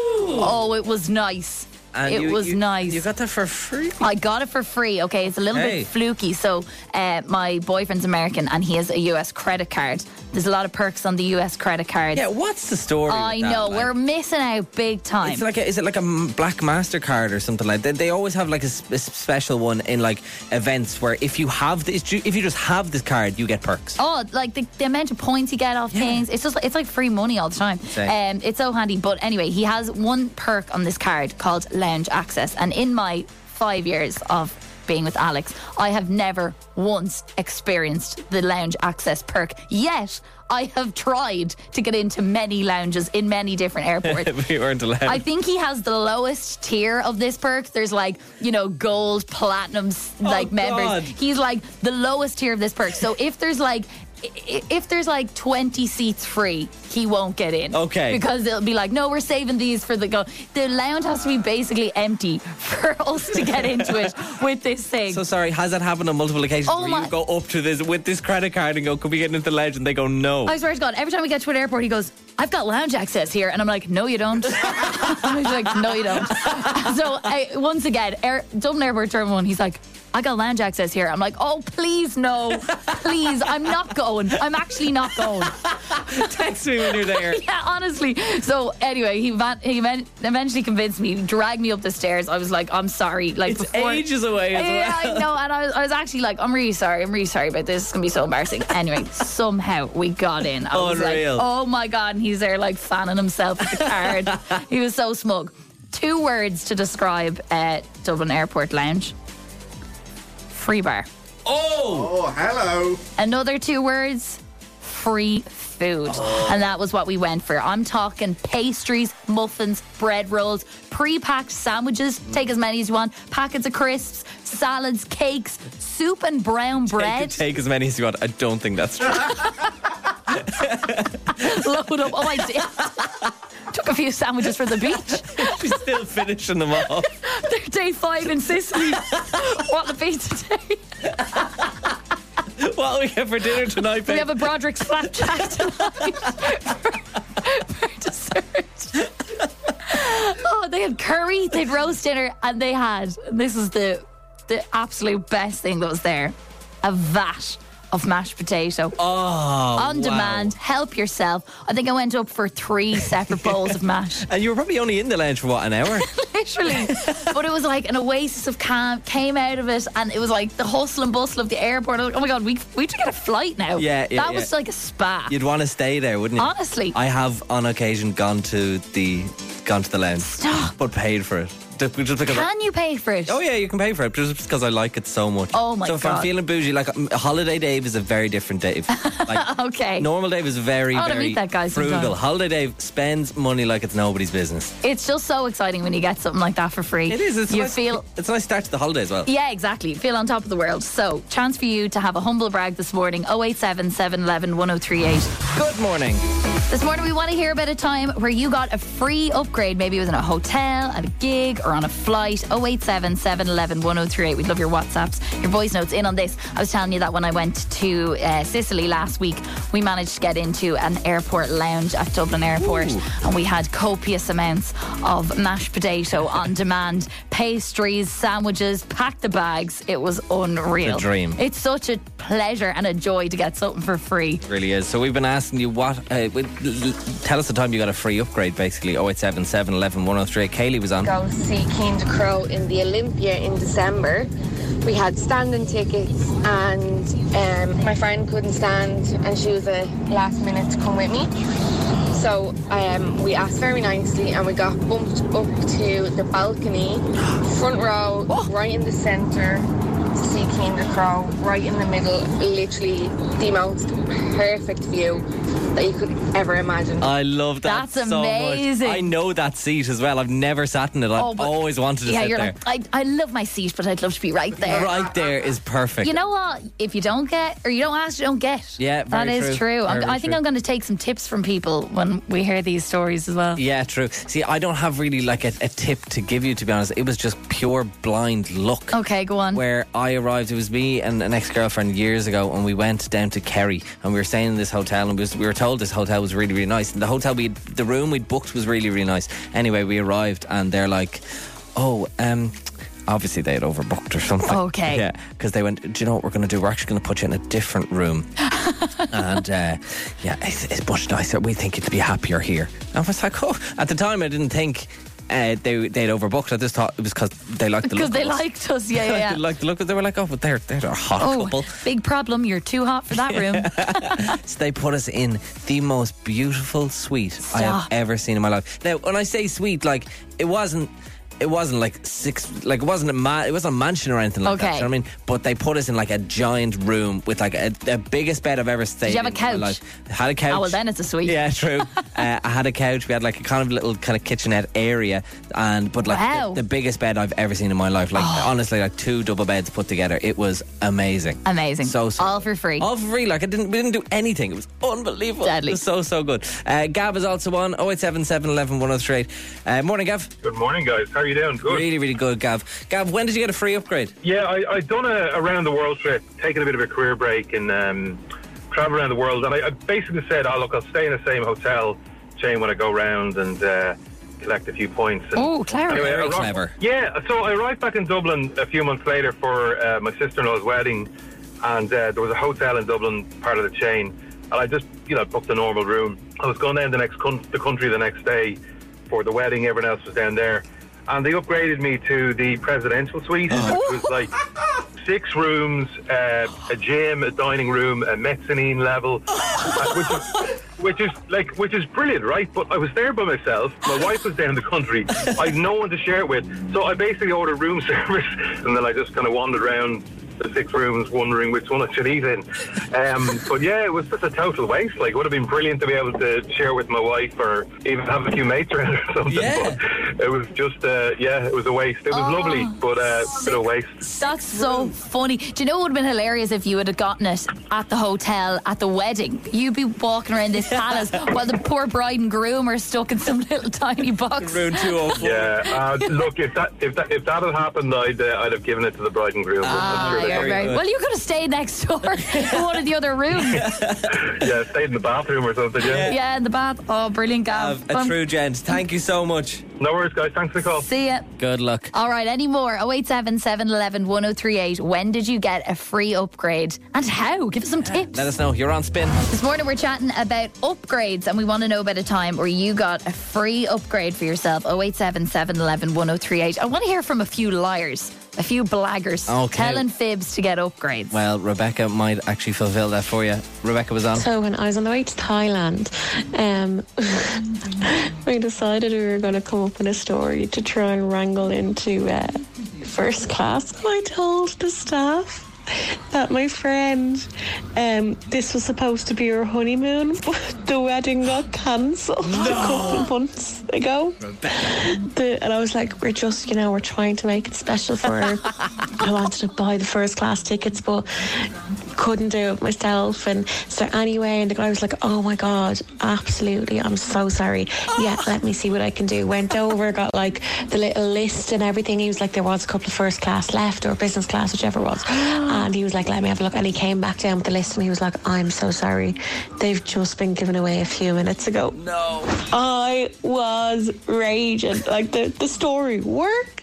Oh, it was nice. And it you- was you- nice. You got that for free? I got it for free. Okay, it's a little Hey. bit fluky. So, uh, my boyfriend's American and he has a U S credit card. There's a lot of perks on the U S credit cards. Yeah, what's the story? I with that? know Like, we're missing out big time. It's like a, is it like a m- black MasterCard or something like that? They always have like a, s- a special one in like events where if you have this, if you just have this card, you get perks. Oh, like the, the amount of points you get off things. It's just it's like free money all the time. Same. Um, it's so handy. But anyway, he has one perk on this card called Lounge Access. And in my five years of being with Alex, I have never once experienced the Lounge Access perk. Yet, I have tried to get into many lounges in many different airports. We weren't allowed. I think he has the lowest tier of this perk. There's like, you know, gold, platinum, s- like members. God. He's like the lowest tier of this perk. So if there's like, i- if there's like twenty seats free, he won't get in. Okay. Because they'll be like, no, we're saving these for the go. The lounge has to be basically empty for us to get into it with this thing. So sorry, has that happened on multiple occasions Oh where my- you go up to this with this credit card and go, could we get into the lounge? And they go, no. I swear to God, every time we get to an airport, he goes, I've got lounge access here. And I'm like, no, you don't. And he's like, no, you don't. So I, once again, Air, Dublin Airport Terminal one, he's like, I got lounge access here. I'm like, oh, please, no. Please, I'm not going. I'm actually not going. Text me when you're there. Yeah, honestly. So anyway, he van- he men- eventually convinced me, dragged me up the stairs. I was like, I'm sorry. Like It's before- ages away as yeah, well. I know. And I was, I was actually like, I'm really sorry. I'm really sorry about this. It's going to be so embarrassing. Anyway, somehow we got in. I was Unreal. like, oh my God. And he's there like fanning himself with the card. He was so smug. Two words to describe uh, Dublin Airport Lounge. Free bar. Oh! Oh, hello. Another two words, free food. And that was what we went for. I'm talking pastries, muffins, bread rolls, pre-packed sandwiches, take as many as you want, packets of crisps, salads, cakes, soup and brown bread. Take, take as many as you want. I don't think that's true. Load up. Oh, I did. Took a few sandwiches for the beach. She's still finishing them off. They're day five in Sicily. What a pizza day. What will we get for dinner tonight, babe? We have a Broderick's flapjack tonight for, for dessert. Oh, they had curry, they had roast dinner, and they had, this is the the absolute best thing that was there, a vat of mashed potato. Oh, On wow. demand, help yourself. I think I went up for three separate bowls of mash. And you were probably only in the lounge for what, an hour? Literally. But it was like an oasis of calm, came out of it, and it was like the hustle and bustle of the airport. I was like, oh my God, we, we have to get a flight now. Yeah, yeah, That yeah. was like a spa. You'd want to stay there, wouldn't you? Honestly. I have on occasion gone to the gone to the lounge, Stop. but paid for it. Just just because I- Can you pay for it? Oh yeah, you can pay for it just because I like it so much. Oh, my So if God. I'm feeling bougie, like um, Holiday Dave is a very different Dave. Like, Okay. Normal Dave is very, I wanna very meet that guy frugal. sometime. Holiday Dave spends money like it's nobody's business. It's just so exciting when you get something like that for free. It is. It's a you nice, feel. It's a nice start to the holiday as well. Yeah, exactly. You feel on top of the world. So, chance for you to have a humble brag this morning. oh eight seven, seven one one, one oh three eight. Good morning. This morning, we want to hear about a time where you got a free upgrade. Maybe it was in a hotel, at a gig, or on a flight. oh eight seven, seven one one, one oh three eight. We'd love your WhatsApps, your voice notes in on this. I was telling you that when I went to uh, Sicily last week, we managed to get into an airport lounge at Dublin Airport. Ooh. And we had copious amounts of mashed potato on demand, pastries, sandwiches, packed the bags. It was unreal. The dream. It's such a pleasure and a joy to get something for free. It really is. So we've been asking you what. Uh, w- l- l- tell us the time you got a free upgrade, basically. oh eight seven, seven one one, one oh three eight. Kaylee was on. Go see Keen to Crow in the Olympia in December. We had standing tickets, and um, my friend couldn't stand, and she was a last minute to come with me. So um, we asked very nicely, and we got bumped up to the balcony, front row, right in the centre, to see Keen to Crow, right in the middle, literally the most perfect view that you could ever imagine. I love that That's so amazing. much. I know that seat as well. I've never sat in it. I've Oh, but- always wanted to yeah, sit you're there. like, I, I love my seat, but I'd love to be right there. Right there is perfect. You know what? If you don't get, or you don't ask, you don't get. Yeah, very that is true. true. I'm, Very I think true. I'm going to take some tips from people when we hear these stories as well. Yeah, true. See, I don't have really like a, a tip to give you, to be honest. It was just pure blind luck. Okay, go on. Where I arrived, it was me and an ex-girlfriend years ago, and we went down to Kerry, and we were staying in this hotel, and we, was, we were told this hotel was really, really nice. And the hotel we, the room we'd booked was really, really nice. Anyway, we arrived, and they're like, "Oh, um." Obviously, they had overbooked or something. Okay. Yeah, because they went, do you know what we're going to do? We're actually going to put you in a different room. and, uh, yeah, it's, it's much nicer. We think you'd be happier here. And I was like, oh, at the time, I didn't think uh, they, they'd overbooked. I just thought it was because they liked the look Because they of us. liked us, yeah, yeah. They liked the look of They were like, oh, but they're, they're a hot Oh, couple. big problem. You're too hot for that room. So they put us in the most beautiful suite I have Stop. ever seen in my life. Now, when I say suite, like, it wasn't. It wasn't like six, like it wasn't a ma- it wasn't a mansion or anything like that. Okay. You know what I mean? But they put us in like a giant room with like a, the biggest bed I've ever stayed. Did you have a in in my couch? life. I had a couch. Oh, well, then it's a suite. Yeah, true. uh, I had a couch. We had like a kind of little kind of kitchenette area, and but like Wow. the, the biggest bed I've ever seen in my life. Like honestly, like two double beds put together. It was amazing. Amazing. So, so All for free. All for free. Like I didn't, we didn't do anything. It was unbelievable. Deadly. It was so so good. Uh, Gav is also on oh eight seven, seven one one, one oh three eight. Uh, morning, Gav. Good morning, guys. How are you doing? Good. Really, really good, Gav. Gav, when did you get a free upgrade? Yeah, I, I've done a around the world trip, taking a bit of a career break and um, travel around the world. And I, I basically said, "Oh, look, I'll stay in the same hotel chain when I go round and uh, collect a few points." And Oh, clever. anyway, I Very arri- clever. Yeah, so I arrived back in Dublin a few months later for uh, my sister-in-law's wedding, and uh, there was a hotel in Dublin, part of the chain, and I just, you know, booked a normal room. I was going down the next con- the country the next day for the wedding. Everyone else was down there. And they upgraded me to the presidential suite. It was like six rooms, uh, a gym, a dining room, a mezzanine level, uh, which is, which is like which is brilliant, right? But I was there by myself. My wife was down the country. I had no one to share it with, so I basically ordered room service, and then I just kind of wandered around the six rooms, wondering which one I should eat in. Um, but yeah, it was just a total waste. Like, it would have been brilliant to be able to share with my wife, or even have a few mates around or something. Yeah. But it was just, uh, yeah, it was a waste. It was Oh, lovely, but uh, a bit of waste. That's so funny. Do you know what would have been hilarious if you would have gotten it at the hotel at the wedding? You'd be walking around this palace while the poor bride and groom are stuck in some little tiny box. Room two oh four. Yeah, uh, look, if that if that if that had happened, I'd uh, I'd have given it to the bride and groom. Ah, I'm sure you're Very very good. well. You could have stayed next door in one of the other rooms. Yeah, stayed in the bathroom or something, yeah. Yeah, in the bath. Oh, brilliant, Gav. A true gent. Thank you so much. No worries, guys. Thanks for the call. See ya. Good luck. All right, any more? oh eight seven, seven one one, one oh three eight. When did you get a free upgrade? And how? Give us some tips. Let us know. You're on Spin. This morning we're chatting about upgrades and we want to know about a time where you got a free upgrade for yourself. oh eight seven, seven one one, one oh three eight. I want to hear from a few liars, a few blaggers, Okay. telling fibs to get upgrades. Well, Rebecca might actually fulfill that for you. Rebecca was on. So when I was on the way to Thailand, um, we decided we were going to come up with a story to try and wrangle into uh, first class. I told the staff that my friend, um, this was supposed to be her honeymoon, but the wedding got cancelled a couple of months ago. The, and I was like, we're just, you know, we're trying to make it special for her. I wanted to buy the first class tickets, but couldn't do it myself. And so anyway, and the guy was like, oh my God, absolutely, I'm so sorry. Yeah, let me see what I can do. Went over, got like the little list and everything. He was like, there was a couple of first class left or business class, whichever it was. And he was like, let me have a look. And he came back down with the list and he was like, I'm so sorry. They've just been given away a few minutes ago. No. I was raging. Like the, the story worked.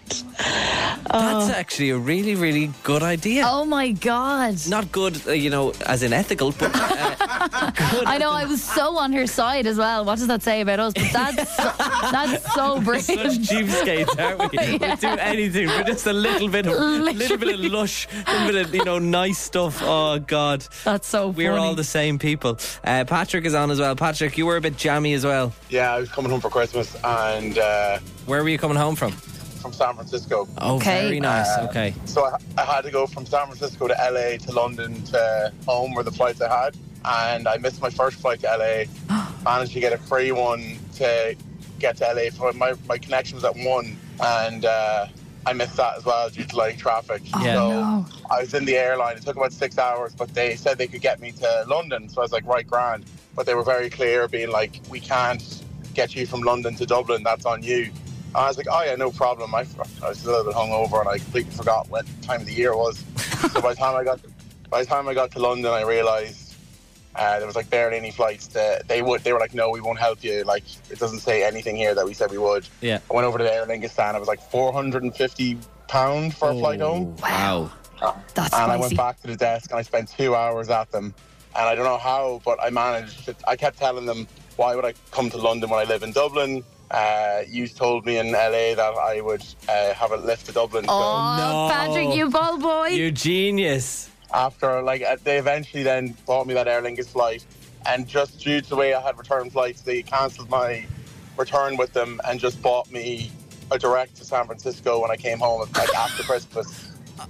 That's actually a really, really good idea. Oh my God. Not good, uh, you know, as in ethical, but uh, good. I know, I was so on her side as well. What does that say about us? But that's so, that's so brilliant. Such cheapskates, aren't we? Yeah. We'll do anything for just a little bit of, little bit of lush, a little bit of, you know, nice stuff. Oh God, that's so funny. We're all the same people. Uh, Patrick is on as well. Patrick, you were a bit jammy as well. Yeah, I was coming home for Christmas, and uh, where were you coming home from? From San Francisco. Oh, okay. Very nice. Uh, okay. So I, I had to go from San Francisco to L A to London to home were the flights I had, and I missed my first flight to L A. Managed to get a free one to get to L A. For my my connection was at one, and uh, I missed that as well due to like traffic. Oh, Yeah. So no. I was in the airline. It took about six hours, but they said they could get me to London. So I was like, right, grand. But they were very clear, being like, we can't get you from London to Dublin. That's on you. I was like, oh yeah, no problem. I, I was a little bit hungover and I completely forgot what time of the year it was. So by the time I got, to, by the time I got to London, I realised uh, there was like barely any flights. That they would, they were like, no, we won't help you. Like it doesn't say anything here that we said we would. Yeah. I went over to the Aer Lingus stand. It was like four hundred and fifty pounds for a flight home. Wow. That's and spicy. I went back to the desk and I spent two hours at them. And I don't know how, but I managed. To, I kept telling them, why would I come to London when I live in Dublin? Uh, you told me in L A that I would uh, have a lift to Dublin. Oh, No. Patrick, you ball boy. You genius. So after, like, uh, they eventually then bought me that Aer Lingus flight. And just due to the way I had return flights, they cancelled my return with them and just bought me a direct to San Francisco when I came home, like, after Christmas.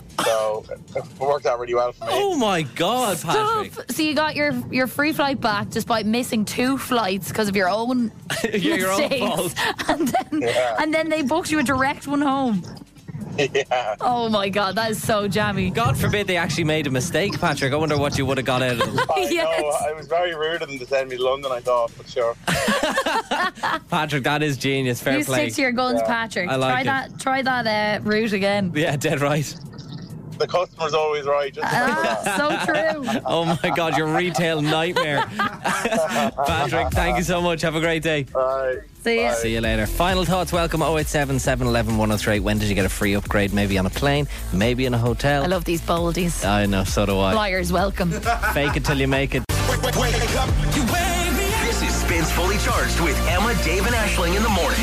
So it worked out really well for me. Oh my God, Patrick. Stop. So you got your, your free flight back despite missing two flights because of your own Your- your own mistakes. fault. And then, Yeah. and then they booked you a direct one home. Yeah. Oh my God, that is so jammy. God forbid they actually made a mistake, Patrick. I wonder what you would have got out of them. I Yes. know, I was very rude of them to send me to London, I thought, but sure. Patrick, that is genius. Fair You play. stick to your guns, Yeah. Patrick. I like try it. that. Try that uh, route again. Yeah, dead right. The customer's always right. Just remember that. Ah, so true. Oh my God, your retail nightmare. Patrick, thank you so much. Have a great day. Bye. See ya. See you later. Final thoughts, welcome oh eight seven, seven one one, one oh three eight. When did you get a free upgrade? Maybe on a plane, maybe in a hotel. I love these boldies. I know, so do I. Flyers, welcome. Fake it till you make it. This is Spins Fully Charged with Emma, Dave, and Ashling in the morning.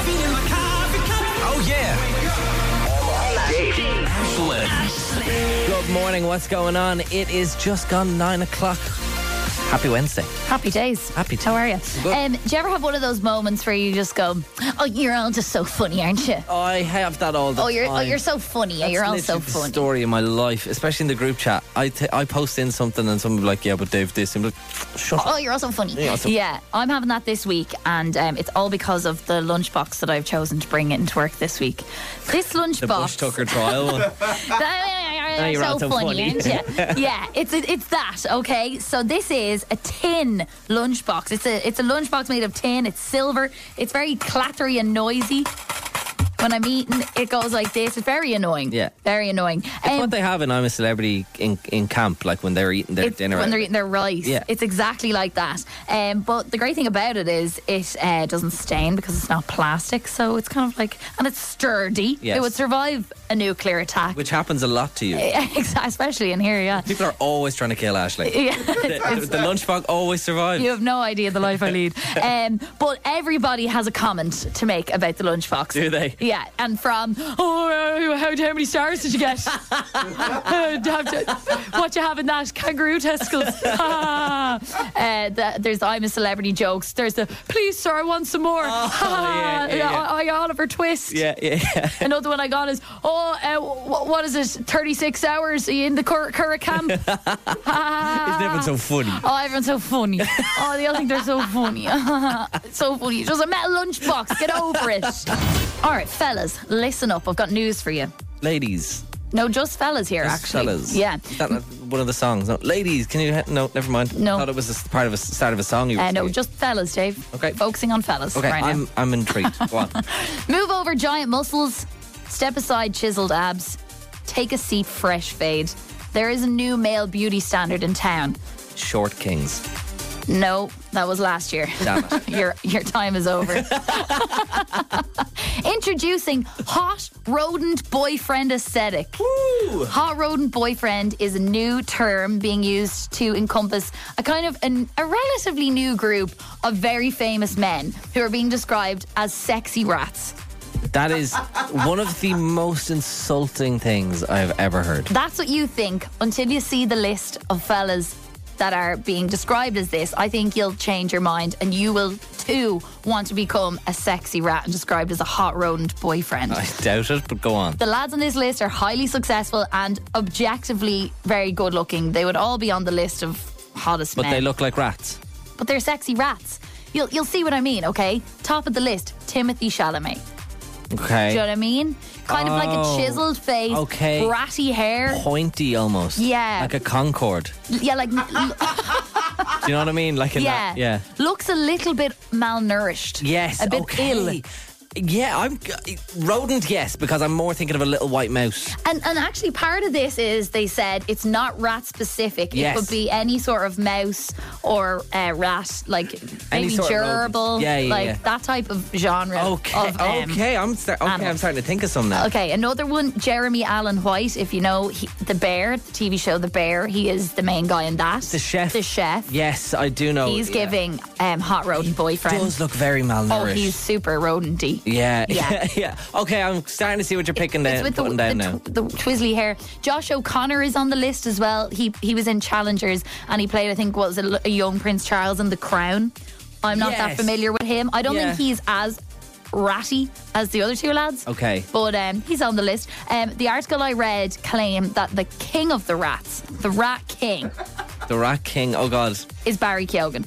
Oh, yeah. Dave, Ashling. Good morning, what's going on? It is just gone nine o'clock. Happy Wednesday. Happy days. Happy How are you? Good. Um, do you ever have one of those moments where you just go, "Oh, you're all just so funny, aren't you? I have that all the Oh, you're time. oh, you're so funny. That's you're all literally so the funny." story of my life, especially in the group chat. I, t- I post in something and someone will be like, yeah, but Dave, this. I'm like, shut Oh, up. you're also funny. Yeah, also- Yeah, I'm having that this week, and um, it's all because of the lunchbox that I've chosen to bring into work this week. This The Bush lunchbox. Tucker trial one. You're you're so all so funny, funny. aren't you? Yeah, it's it's that. Okay, so this is a tin lunchbox. It's a it's a lunchbox made of tin. It's silver. It's very clattery and noisy. When I'm eating, it goes like this. It's very annoying. Yeah. Very annoying. It's Um, what they have in I'm a Celebrity in, in camp, like when they're eating their It's dinner. when they're eating their rice. Yeah. It's exactly like that. Um, but the great thing about it is it uh, doesn't stain because it's not plastic. So it's kind of like, and it's sturdy. Yes. It would survive a nuclear attack. Which happens a lot to you. Especially in here, yeah. People are always trying to kill Aisling. Yeah. The, the lunchbox always survives. You have no idea the life I lead. Um, but everybody has a comment to make about the lunchbox. Do they? Yeah. And from, oh, uh, how, how many stars did you get? uh, have to, what you have in that? Kangaroo testicles. uh, the, there's the I'm a Celebrity jokes. There's the, please, sir, I want some more. Oh, yeah, yeah, yeah. I, I got Oliver Twist. Yeah, yeah, yeah. Another one I got is, oh, uh, what, what is it? thirty-six hours? Are you in the Cur- Curragh camp? It's never so funny. Oh, everyone's so funny. Oh, they all think they're so funny. So funny. It's just a metal lunchbox. Get over it. All right, fellas, listen up. I've got news for you. Ladies. No, just fellas here, Just actually. fellas. Yeah. Is that not one of the songs? No. Ladies, can you... he- No, never mind. No. I thought it was a part of a start of a song you were Uh, no, singing. just fellas, Dave. Okay. Focusing on fellas Okay, right I'm, now. I'm intrigued. Go on. Move over giant muscles. Step aside chiseled abs. Take a seat fresh fade. There is a new male beauty standard in town. Short Kings. No, that was last year. Damn it. your your time is over. Introducing hot rodent boyfriend aesthetic. Woo! Hot rodent boyfriend is a new term being used to encompass a kind of an, a relatively new group of very famous men who are being described as sexy rats. That is one of the most insulting things I've ever heard. That's what you think until you see the list of fellas that are being described as this. I think you'll change your mind and you will too want to become a sexy rat and described as a hot rodent boyfriend. I doubt it, but go on. The lads on this list are highly successful and objectively very good looking. They would all be on the list of hottest But men. they look like rats. But they're sexy rats. You'll you'll see what I mean, okay? Top of the list, Timothy Chalamet. Okay. Do you know what I mean? Kind of like Oh, a chiseled face, okay. ratty hair. Pointy almost. Yeah. Like a Concorde. Yeah, like Do you know what I mean? Like in yeah, that. Yeah. looks a little bit malnourished. Yes. a bit okay. ill. Yeah, I'm rodent. Yes, because I'm more thinking of a little white mouse. And and actually, part of this is they said it's not rat specific. Yes. It could be any sort of mouse or uh, rat, like Any maybe sort of gerbil, rodent. Yeah, yeah, like yeah. that type of genre. Okay. of, um, okay. I'm start, okay. I'm animals. starting to think of some now. Okay, another one, Jeremy Allen White. If you know he, the Bear, the T V show The Bear, he is the main guy in that. The chef. The chef. Yes, I do know. He's yeah. giving um, hot rodent boyfriend. Does look very malnourished. Oh, he's super rodenty. Yeah, Yeah. yeah, yeah. Okay, I'm starting to see what you're picking It's down, with the, putting down the, now. tw- the twizzly hair. Josh O'Connor is on the list as well. He he was in Challengers and he played, I think, what was it, a young Prince Charles in The Crown. I'm not that Yes. familiar with him. I don't Yeah. think he's as ratty as the other two lads. Okay. But um, he's on the list. Um, the article I read claimed that the king of the rats, the rat king, The Rat King. Oh God. is Barry Keoghan.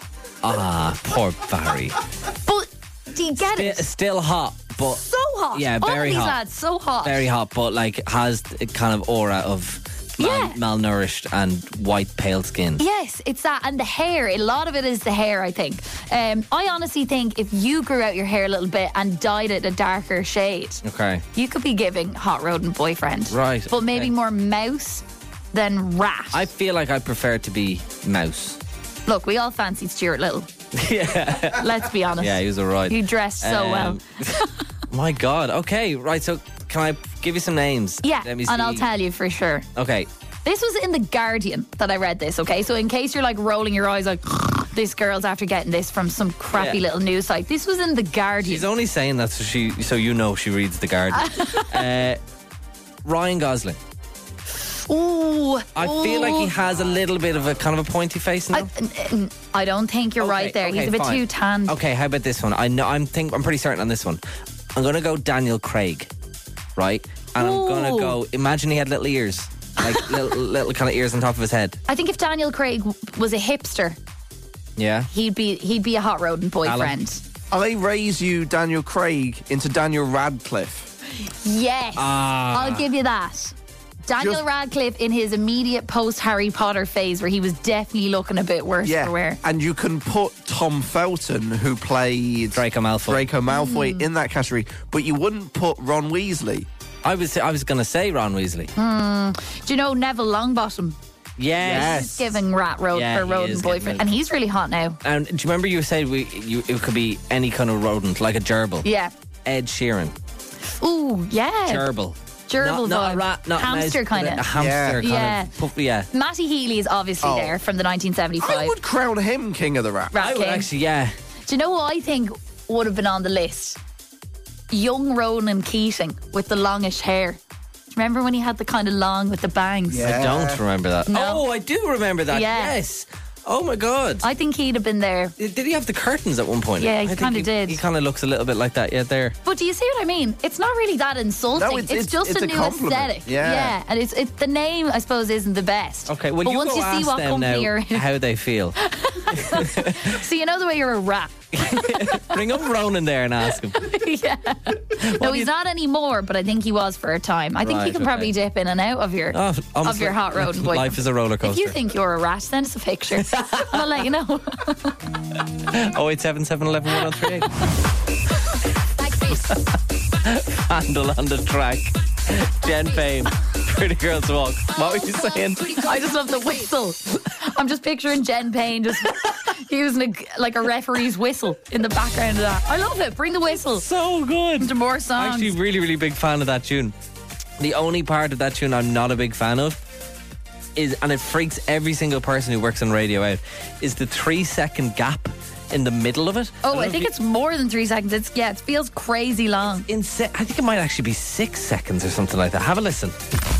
Ah, poor Barry. But do you get it? Still, still hot, but So hot. Yeah, All very of these hot. lads, so hot. very hot, but like has a kind of aura of mal- Yeah. malnourished and white pale skin. Yes, it's that. And the hair, a lot of it is the hair, I think. Um, I honestly think if you grew out your hair a little bit and dyed it a darker shade, Okay. you could be giving hot rodent boyfriend. Right, But maybe okay. more mouse than rat. I feel like I prefer to be mouse. Look, we all fancied Stuart Little. Yeah. Let's be honest. Yeah, he was alright. He dressed so Um, well. My God. Okay, right. So can I give you some names? Yeah, Let me and I'll see. tell you for sure. Okay. This was in The Guardian that I read this, okay? So in case you're like rolling your eyes like, this girl's after getting this from some crappy Yeah. little news site. This was in The Guardian. She's only saying that so she, so you know she reads The Guardian. uh, Ryan Gosling. Ooh. I feel like he ooh. has a little bit of a kind of a pointy face now. I, I don't think you're right there. He's a bit fine. too tanned. Okay, how about this one? I know. I'm think. I'm pretty certain on this one. I'm gonna go Daniel Craig, right? And I'm gonna Ooh. go. Imagine he had little ears, like little, little kind of ears on top of his head. I think if Daniel Craig w- was a hipster, Yeah. he'd be he'd be a hot rodent boyfriend. Are they raise you Daniel Craig into Daniel Radcliffe? Yes, Ah. I'll give you that. Daniel Just- Radcliffe in his immediate post-Harry Potter phase where he was definitely looking a bit worse Yeah, for wear. and you can put Tom Felton, who played Draco Malfoy. Draco Malfoy Mm. in that category, but you wouldn't put Ron Weasley. I was I was going to say Ron Weasley. Hmm. Do you know Neville Longbottom? Yes. He's giving rat road Yeah, for he rodent is boyfriend, giving it. and he's really hot now. And do you remember you said we you, it could be any kind of rodent, like a gerbil? Yeah. Ed Sheeran. Ooh, yeah. Gerbil. Gerbil Not, not a vibe. rat, not a Hamster mouse, kind but of. A hamster kind Yeah. of. Puff, yeah. Matty Healy is obviously Oh. there from the nineteen seventy-five. I would crown him king of the rap. Rat I would King. actually, yeah. Do you know what I think would have been on the list? Young Ronan Keating with the longish hair. Do you remember when he had the kind of long with the bangs? I don't remember that. No. Oh, I do remember that. Yeah. Yes. Oh my God. I think he'd have been there. Did he have the curtains at one point? Yeah, he I think kinda did. He kind of looks a little bit like that. Yeah, there. But do you see what I mean? It's not really that insulting. No, it's- it's- just it's a a new compliment. aesthetic. Yeah. and it's it's the name I suppose isn't the best. Okay, well but you once go you see ask what them company now you're in, how they feel. so you know the way you're a rat. Bring up Ronan there and ask him. yeah. No, he's not anymore, but I think he was for a time. I think he Right, can okay. probably dip in and out of your Oh, of almost your like- hot rodent boy. Life is a roller If coaster. you think you're a rat, send us a picture. and I'll let you know. oh eight seven seven one one one oh three eight. Handle on the track. Jen Payne. Pretty Girls Walk. What were you saying? I just love the whistle. I'm just picturing Jen Payne just using a, like a referee's whistle in the background of that. I love it. Bring the whistle. So good. To more songs. Actually, really, really big fan of that tune. The only part of that tune I'm not a big fan of is, and it freaks every single person who works on radio out, is the three second gap in the middle of it. Oh, don't I know think if it's more than three seconds. It's yeah, it feels crazy long. you- insa- I think it might actually be six seconds or something like that. Have a listen.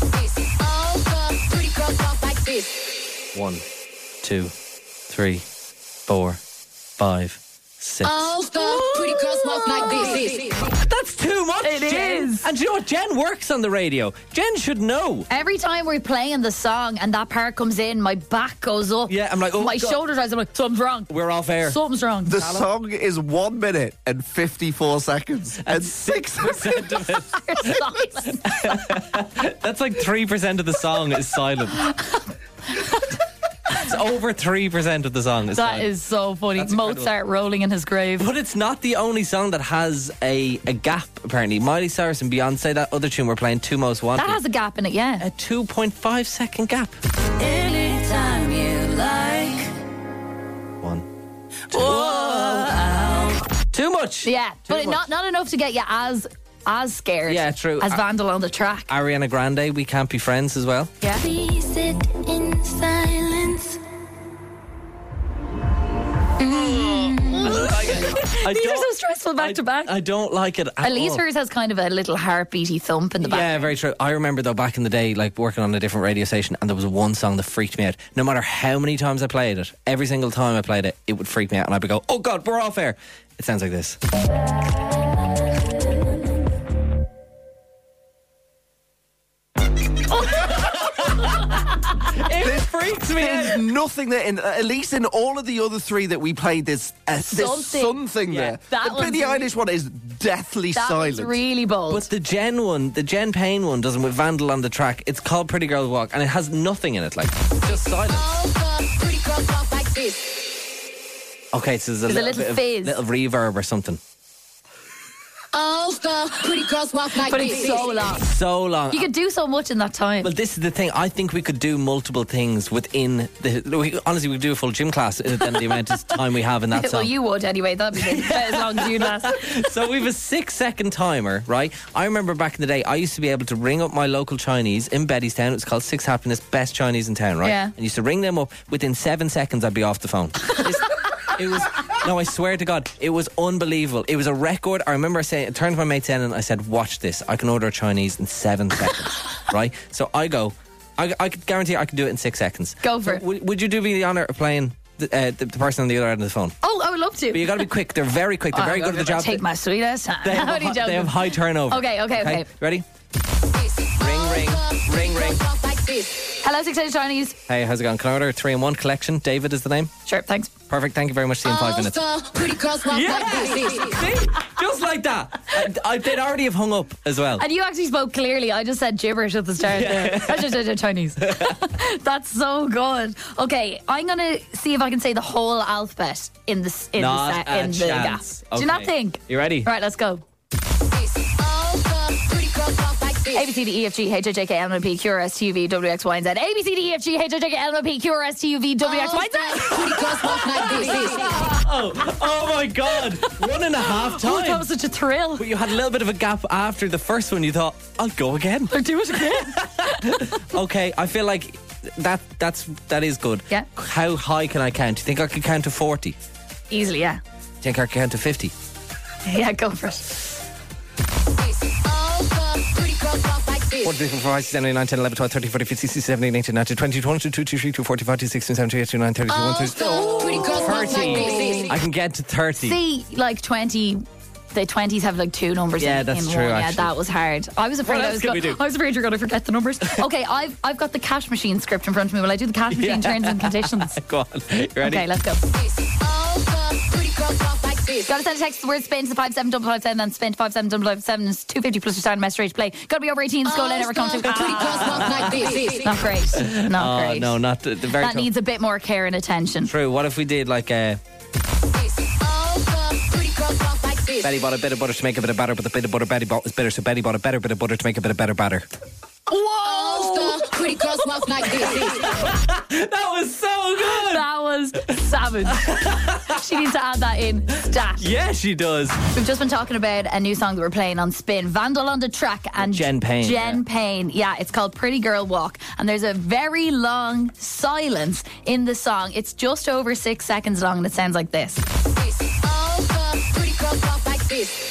One, two, three, four, five, six. Pretty girls walk like this. That's too much, It Jen. is. And do you know what? Jen works on the radio. Jen should know. Every time we're playing the song and that part comes in, my back goes up. Yeah, I'm like, oh, my God. shoulders rise. I'm like, something's wrong. We're off air. Something's wrong. The song is one minute and fifty-four seconds, and six percent of it. That's like three percent of the song is silent. It's over three percent of the song is That silent. is so funny. That's incredible. Mozart rolling in his grave. But it's not the only song that has a, a gap, apparently. Miley Cyrus and Beyonce, that other tune we're playing, Two Most Wanted. That has a gap in it, yeah. A two point five second gap. Anytime you like. One, two. Too much. Yeah, but Too much. not not enough to get you as as scared. Yeah, true. As I- Vandal on the track. Ariana Grande, We Can't Be Friends as well. Yeah. We sit in silence. I These are don't- so stressful back I- to back. I don't like it at At least all. hers has kind of a little heartbeaty thump in the back. Yeah, very true. I remember though back in the day, like working on a different radio station, and there was one song that freaked me out. No matter how many times I played it, every single time I played it, it would freak me out, and I'd be go, "Oh God, we're off air." It sounds like this. It freaks me There's out. nothing there, in, at least in all of the other three that we played, there's, uh, there's Something. something Yeah, there. that The Billie one's Eilish one is deathly That silent. was really bold. But the Jen one, the Jen Payne one, doesn't with Vandal on the track. It's called Pretty Girls Walk, and it has nothing in it, like just silence. Pretty girls walk like this. Okay, so there's a There's a little, little bit of, fizz. little reverb or something. All the pretty girls walk like but this. it's so long. So long. You could do so much in that time. Well, this is the thing. I think we could do multiple things within the. We, honestly, we could do a full gym class uh, than the amount of time we have in that well, song. you would anyway. That'd be the- as long as you last. So we have a six second timer, right? I remember back in the day, I used to be able to ring up my local Chinese in Bettystown. It's called Six Happiness, best Chinese in town, right? Yeah. And used to ring them up. Within seven seconds, I'd be off the phone. It's- It was no, I swear to God, it was unbelievable. It was a record. I remember saying, I turned to my mate then and I said, "Watch this! I can order a Chinese in seven seconds." Right? So I go, I, I could guarantee I could do it in six seconds. Go for So it. Would, would you do me the honour of playing the, uh, the, the person on the other end of the phone? Oh, I would love to. But you got to be quick. They're very quick. They're Oh, very I'm good at the gonna job. Take my sweet ass time. They have, How a, do you hi- joke? they have high turnover. Okay, okay, okay. Ready? Ring, ring, ring, ring. this. Hello, Six Eight Chinese. Hey, how's it going? Can I order a three in one collection? David is the name. Sure, thanks. Perfect. Thank you very much. See you in five minutes. Pretty girls walk Yeah. like this. See? Just like that. I, I, they'd already have hung up as well. And you actually spoke clearly. I just said gibberish at the start there. That's just uh, Chinese. That's so good. Okay, I'm going to see if I can say the whole alphabet in the, in Not the, a in the gap. chance. Do you not Okay. think? You ready? Right, let's go. Pretty girls walk like this. A, B, C, D, E, F, G, H, I, J, K, L, M, N, P, Q, R, S, T, U, V, W, X, Y, and Z. A, B, C, D, E, F, G, H, I, J, K, L, M, N, P, Q, R, S, T, U, V, W, X, Y, and Z. Pretty girls walk like this. Oh, oh my God. One and a half Oh, that times. was such a thrill. But you had a little bit of a gap after the first one. You thought, I'll go again. I'll do it again. Okay, I feel like that that's that is good. Yeah. How high can I count? Do you think I could count to forty? Easily, yeah. Think I could count to fifty? Yeah, go for it. Pretty girls walk like this. one, two, three, four, five, six, seven, eight, nine, ten, eleven, twelve, thirteen, fourteen, fifteen, sixteen, seventeen, eighteen, nineteen, twenty, twenty-one, twenty-two, twenty-three, twenty-four, twenty-five, twenty-six, twenty-seven, twenty-eight, twenty-nine, thirty, thirty-one, thirty-two, Pretty girls walk like thirty. this. I can get to thirty. See, like twenty, the twenties have like two numbers Yeah, in, that's in true, one. Yeah, actually. that was hard. I was afraid What I else was, can go- we do? I was afraid you're going to forget the numbers. Okay, I've I've got the cash machine script in front of me. Will I do the cash machine terms and conditions? Go on. You ready? Okay, let's go. Pretty girls walk like this. Got to send a text the word spin to five seven double five seven and spin to five seven double five seven. It's two fifty plus your starting message rate play. Got to be over eighteen. School never come to. Pretty girls walk like this. Not great. Not Oh, great. no, not the, the very That tough. needs a bit more care and attention. True. What if we did like a Pretty girls walk like this. Betty bought a bit of butter to make a bit of batter, but the bit of butter Betty bought was bitter, so Betty bought a better bit of butter to make a bit of better batter. Whoa! Pretty girls walk like this. That was so good. That was savage. She needs to add that in. Stat. Yeah, she does. We've just been talking about a new song that we're playing on Spin. Vandal on the track and Jen Payne, Jen yeah. Payne. Yeah, it's called Pretty Girl Walk. And there's a very long silence in the song. It's just over six seconds long and it sounds like this. Pretty girls walk like this.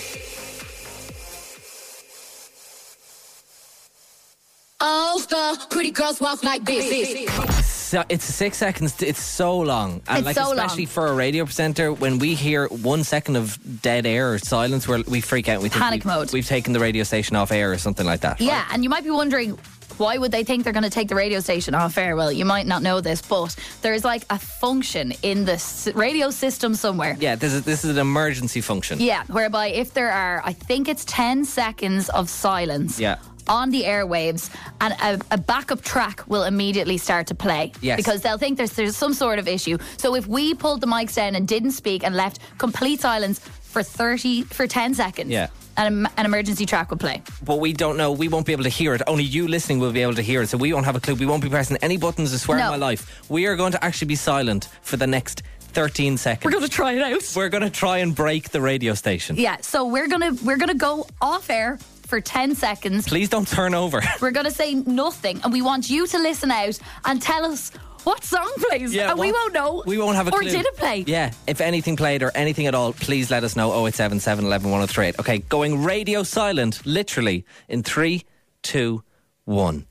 All the pretty girls walk like this. So it's six seconds. It's so long, and It's like so especially long. for a radio presenter, when we hear one second of dead air or silence, we're, we freak out. And we think Panic we've, mode. We've taken the radio station off air or something like that. Yeah, and you might be wondering, why would they think they're going to take the radio station off air? Well, you might not know this, but there's like a function in the s- radio system somewhere. Yeah, this is this is an emergency function. Yeah, whereby if there are, I think it's ten seconds of silence. Yeah. On the airwaves, and a, a backup track will immediately start to play. Yes. Because they'll think there's there's some sort of issue. So if we pulled the mics down and didn't speak and left complete silence for thirty for ten seconds, Yeah. an, an emergency track would play. But we don't know. We won't be able to hear it. Only you listening will be able to hear it. So we won't have a clue. We won't be pressing any buttons. I swear No. on my life. We are going to actually be silent for the next thirteen seconds. We're going to try it out. We're going to try and break the radio station. Yeah. So we're gonna we're gonna go off air for ten seconds. Please don't turn over. We're gonna say nothing, and we want you to listen out and tell us what song plays, Yeah, and we what- won't know. We won't have a or clue. did it play? Yeah, if anything played or anything at all, please let us know. oh eight seven seven, one one, one oh three eight. Okay, going radio silent, literally, in three, two, one.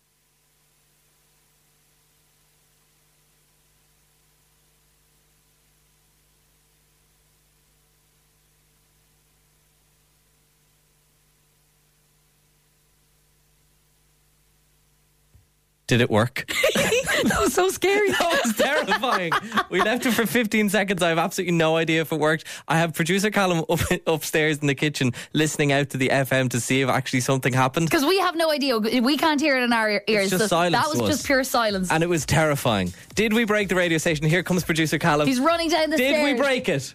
Did it work? That was so scary. That was terrifying. We left it for fifteen seconds. I have absolutely no idea if it worked. I have producer Callum up, upstairs in the kitchen listening out to the F M to see if actually something happened. Because we have no idea. We can't hear it in our ears. just So silence that was to us. just pure silence. And it was terrifying. Did we break the radio station? Here comes producer Callum. He's running down the Did stairs. we break it?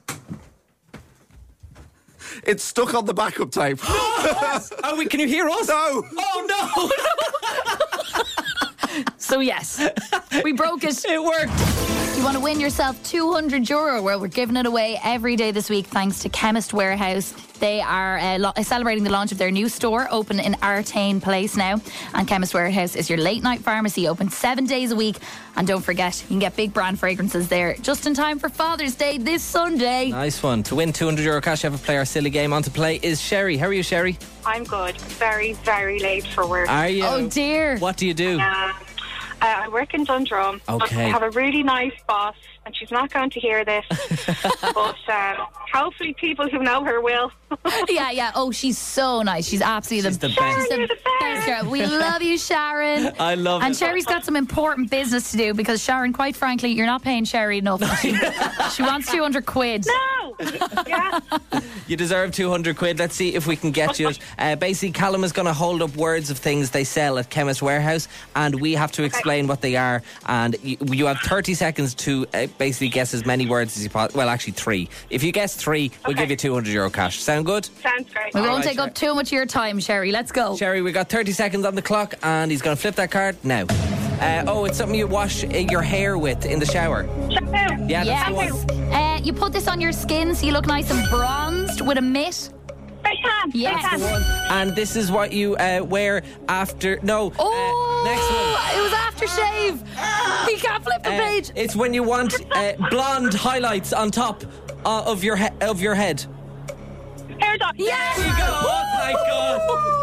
It's stuck on the backup tape. Oh, wait, can you hear us? No. Oh, no. So yes, we broke it. It worked. You want to win yourself two hundred euro? Well, we're giving it away every day this week thanks to Chemist Warehouse. They are uh, lo- celebrating the launch of their new store, open in Artane Place now. And Chemist Warehouse is your late night pharmacy, open seven days a week. And don't forget, you can get big brand fragrances there just in time for Father's Day this Sunday. Nice one. To win two hundred euro cash, you have a play our silly game. On to play is Sherry. How are you, Sherry? I'm good. Very, very late for work. Are you? Oh dear. What do you do? Uh, Uh, I work in Dundrum. Okay. I have a really nice boss, and she's not going to hear this. But um, hopefully people who know her will. yeah, yeah. Oh, she's so nice. She's absolutely She's the the, best. she's the You're the best girl. We love you, Sharon. I love And it. Sherry's got some important business to do because, Sharon, quite frankly, you're not paying Sherry enough. She, she wants two hundred quid. No! Yeah. You deserve two hundred quid. Let's see if we can get you it. Uh, basically, Callum is going to hold up words of things they sell at Chemist Warehouse, and we have to explain what they are. And you, you have thirty seconds to uh, basically guess as many words as you possibly. Well, actually, three. If you guess three, we'll Okay. give you two hundred euro cash. Sound good? Sounds great. We All won't right, take Sherry. up too much of your time, Sherry. Let's go. Sherry, we got thirty seconds on the clock, and he's going to flip that card now. Uh, oh, it's something you wash uh, your hair with in the shower. Shampoo. Yeah, that's the Yes. one. Uh, you put this on your skin so you look nice and bronzed with a mitt. Spray tan. Yes. Spray tan. The one. And this is what you uh, wear after. No. Oh, uh, next one. it was aftershave. He can't flip the Uh, page. it's when you want uh, blonde highlights on top uh, of your he- of your head. Hair dye. Yes. There you go. Oh my god.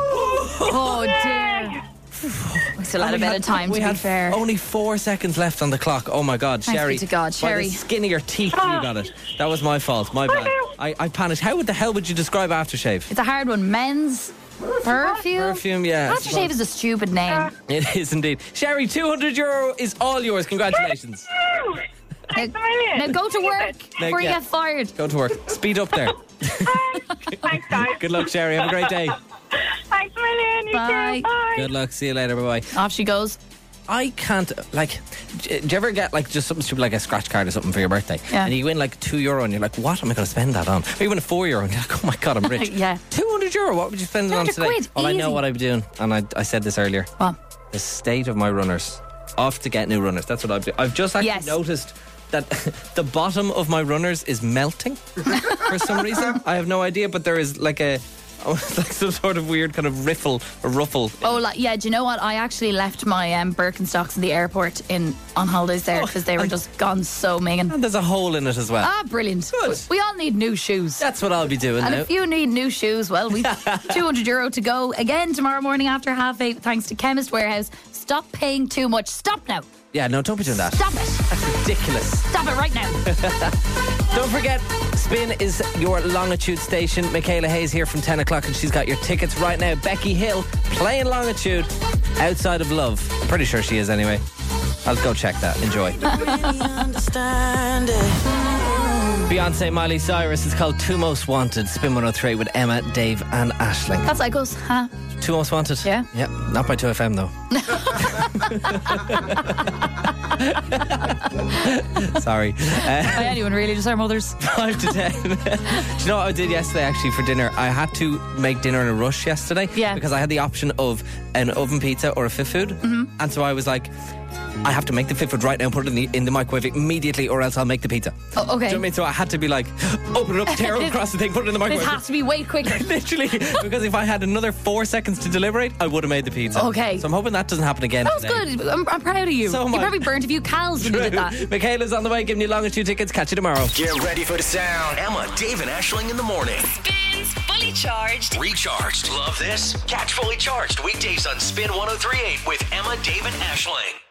Oh dear. We still had a We bit had- of time, we to be had fair. only four seconds left on the clock. Oh my god, Thanks Sherry. be to God, By Sherry. the skin of your teeth, you got it. That was my fault. My bad. I, I panicked. How the hell would you describe aftershave? It's a hard one. Men's perfume. Perfume, yeah. Aftershave is a stupid name. It is indeed. Sherry, two hundred euro is all yours. Congratulations. Thanks a million. Now go to work before you yeah. get fired. Go to work. Speed up there. Thanks, guys. Good luck, Sherry. Have a great day. Thanks a million. You Bye. too. Bye. Good luck. See you later. Bye bye. Off she goes. I can't, like, do you ever get, like, just something stupid like a scratch card or something for your birthday? Yeah. And you win, like, two euro and you're like, what am I going to spend that on? Or you win a four euro and you're like, oh my God, I'm rich. Yeah. two hundred euro, what would you spend it on two hundred today? quid, Well, I know easy. what I'm doing, and I, I said this earlier. What? The state of my runners. Off to get new runners. That's what I've done. I've just actually Yes. noticed that the bottom of my runners is melting for some reason. I have no idea, but there is like a, oh, it's like some sort of weird kind of riffle, a ruffle. Oh, like, yeah. Do you know what? I actually left my um, Birkenstocks in the airport in on holidays there because they were and- just gone so minging. And there's a hole in it as well. Ah, brilliant. Good. We all need new shoes. That's what I'll be doing And now. if you need new shoes, well, we've two hundred euro to go again tomorrow morning after half eight, thanks to Chemist Warehouse. Stop paying too much. Stop now. Yeah, no, don't be doing that. Stop it. That's ridiculous. Stop it right now. Don't forget, Spin is your longitude station. Michaela Hayes here from ten o'clock, and she's got your tickets right now. Becky Hill playing longitude outside of love. I'm pretty sure she is anyway. I'll go check that. Enjoy. Beyonce, Miley Cyrus. It's called Two Most Wanted. Spin one oh three with Emma, Dave, and Aisling. That's like us, huh? Two Most Wanted? Yeah. Yeah, not by two F M though. Sorry. Uh, By anyone, really, just our mothers. Five to ten. Do you know what I did yesterday actually for dinner? I had to make dinner in a rush yesterday. Yeah. Because I had the option of an oven pizza or a fifth food. Mm-hmm. And so I was like, I have to make the fifth food right now and put it in the, in the microwave immediately or else I'll make the pizza. Oh, okay. Do you know what I mean? So I had to be like, open it up, tear it across the thing, put it in the This microwave. has to be way quicker. Literally, because if I had another four seconds to deliberate, I would have made the pizza. Okay. So I'm hoping that doesn't happen again That was today. good. I'm, I'm proud of you. So am you I. probably burnt a few cows when you did that. Michaela's on the way, giving you longitude tickets. Catch you tomorrow. Get ready for the sound. Emma, Dave, and Aisling in the morning. Spins Fully Charged. Recharged. Love this? Catch Fully Charged weekdays on Spin one oh three point eight with Emma, Dave, and Aisling.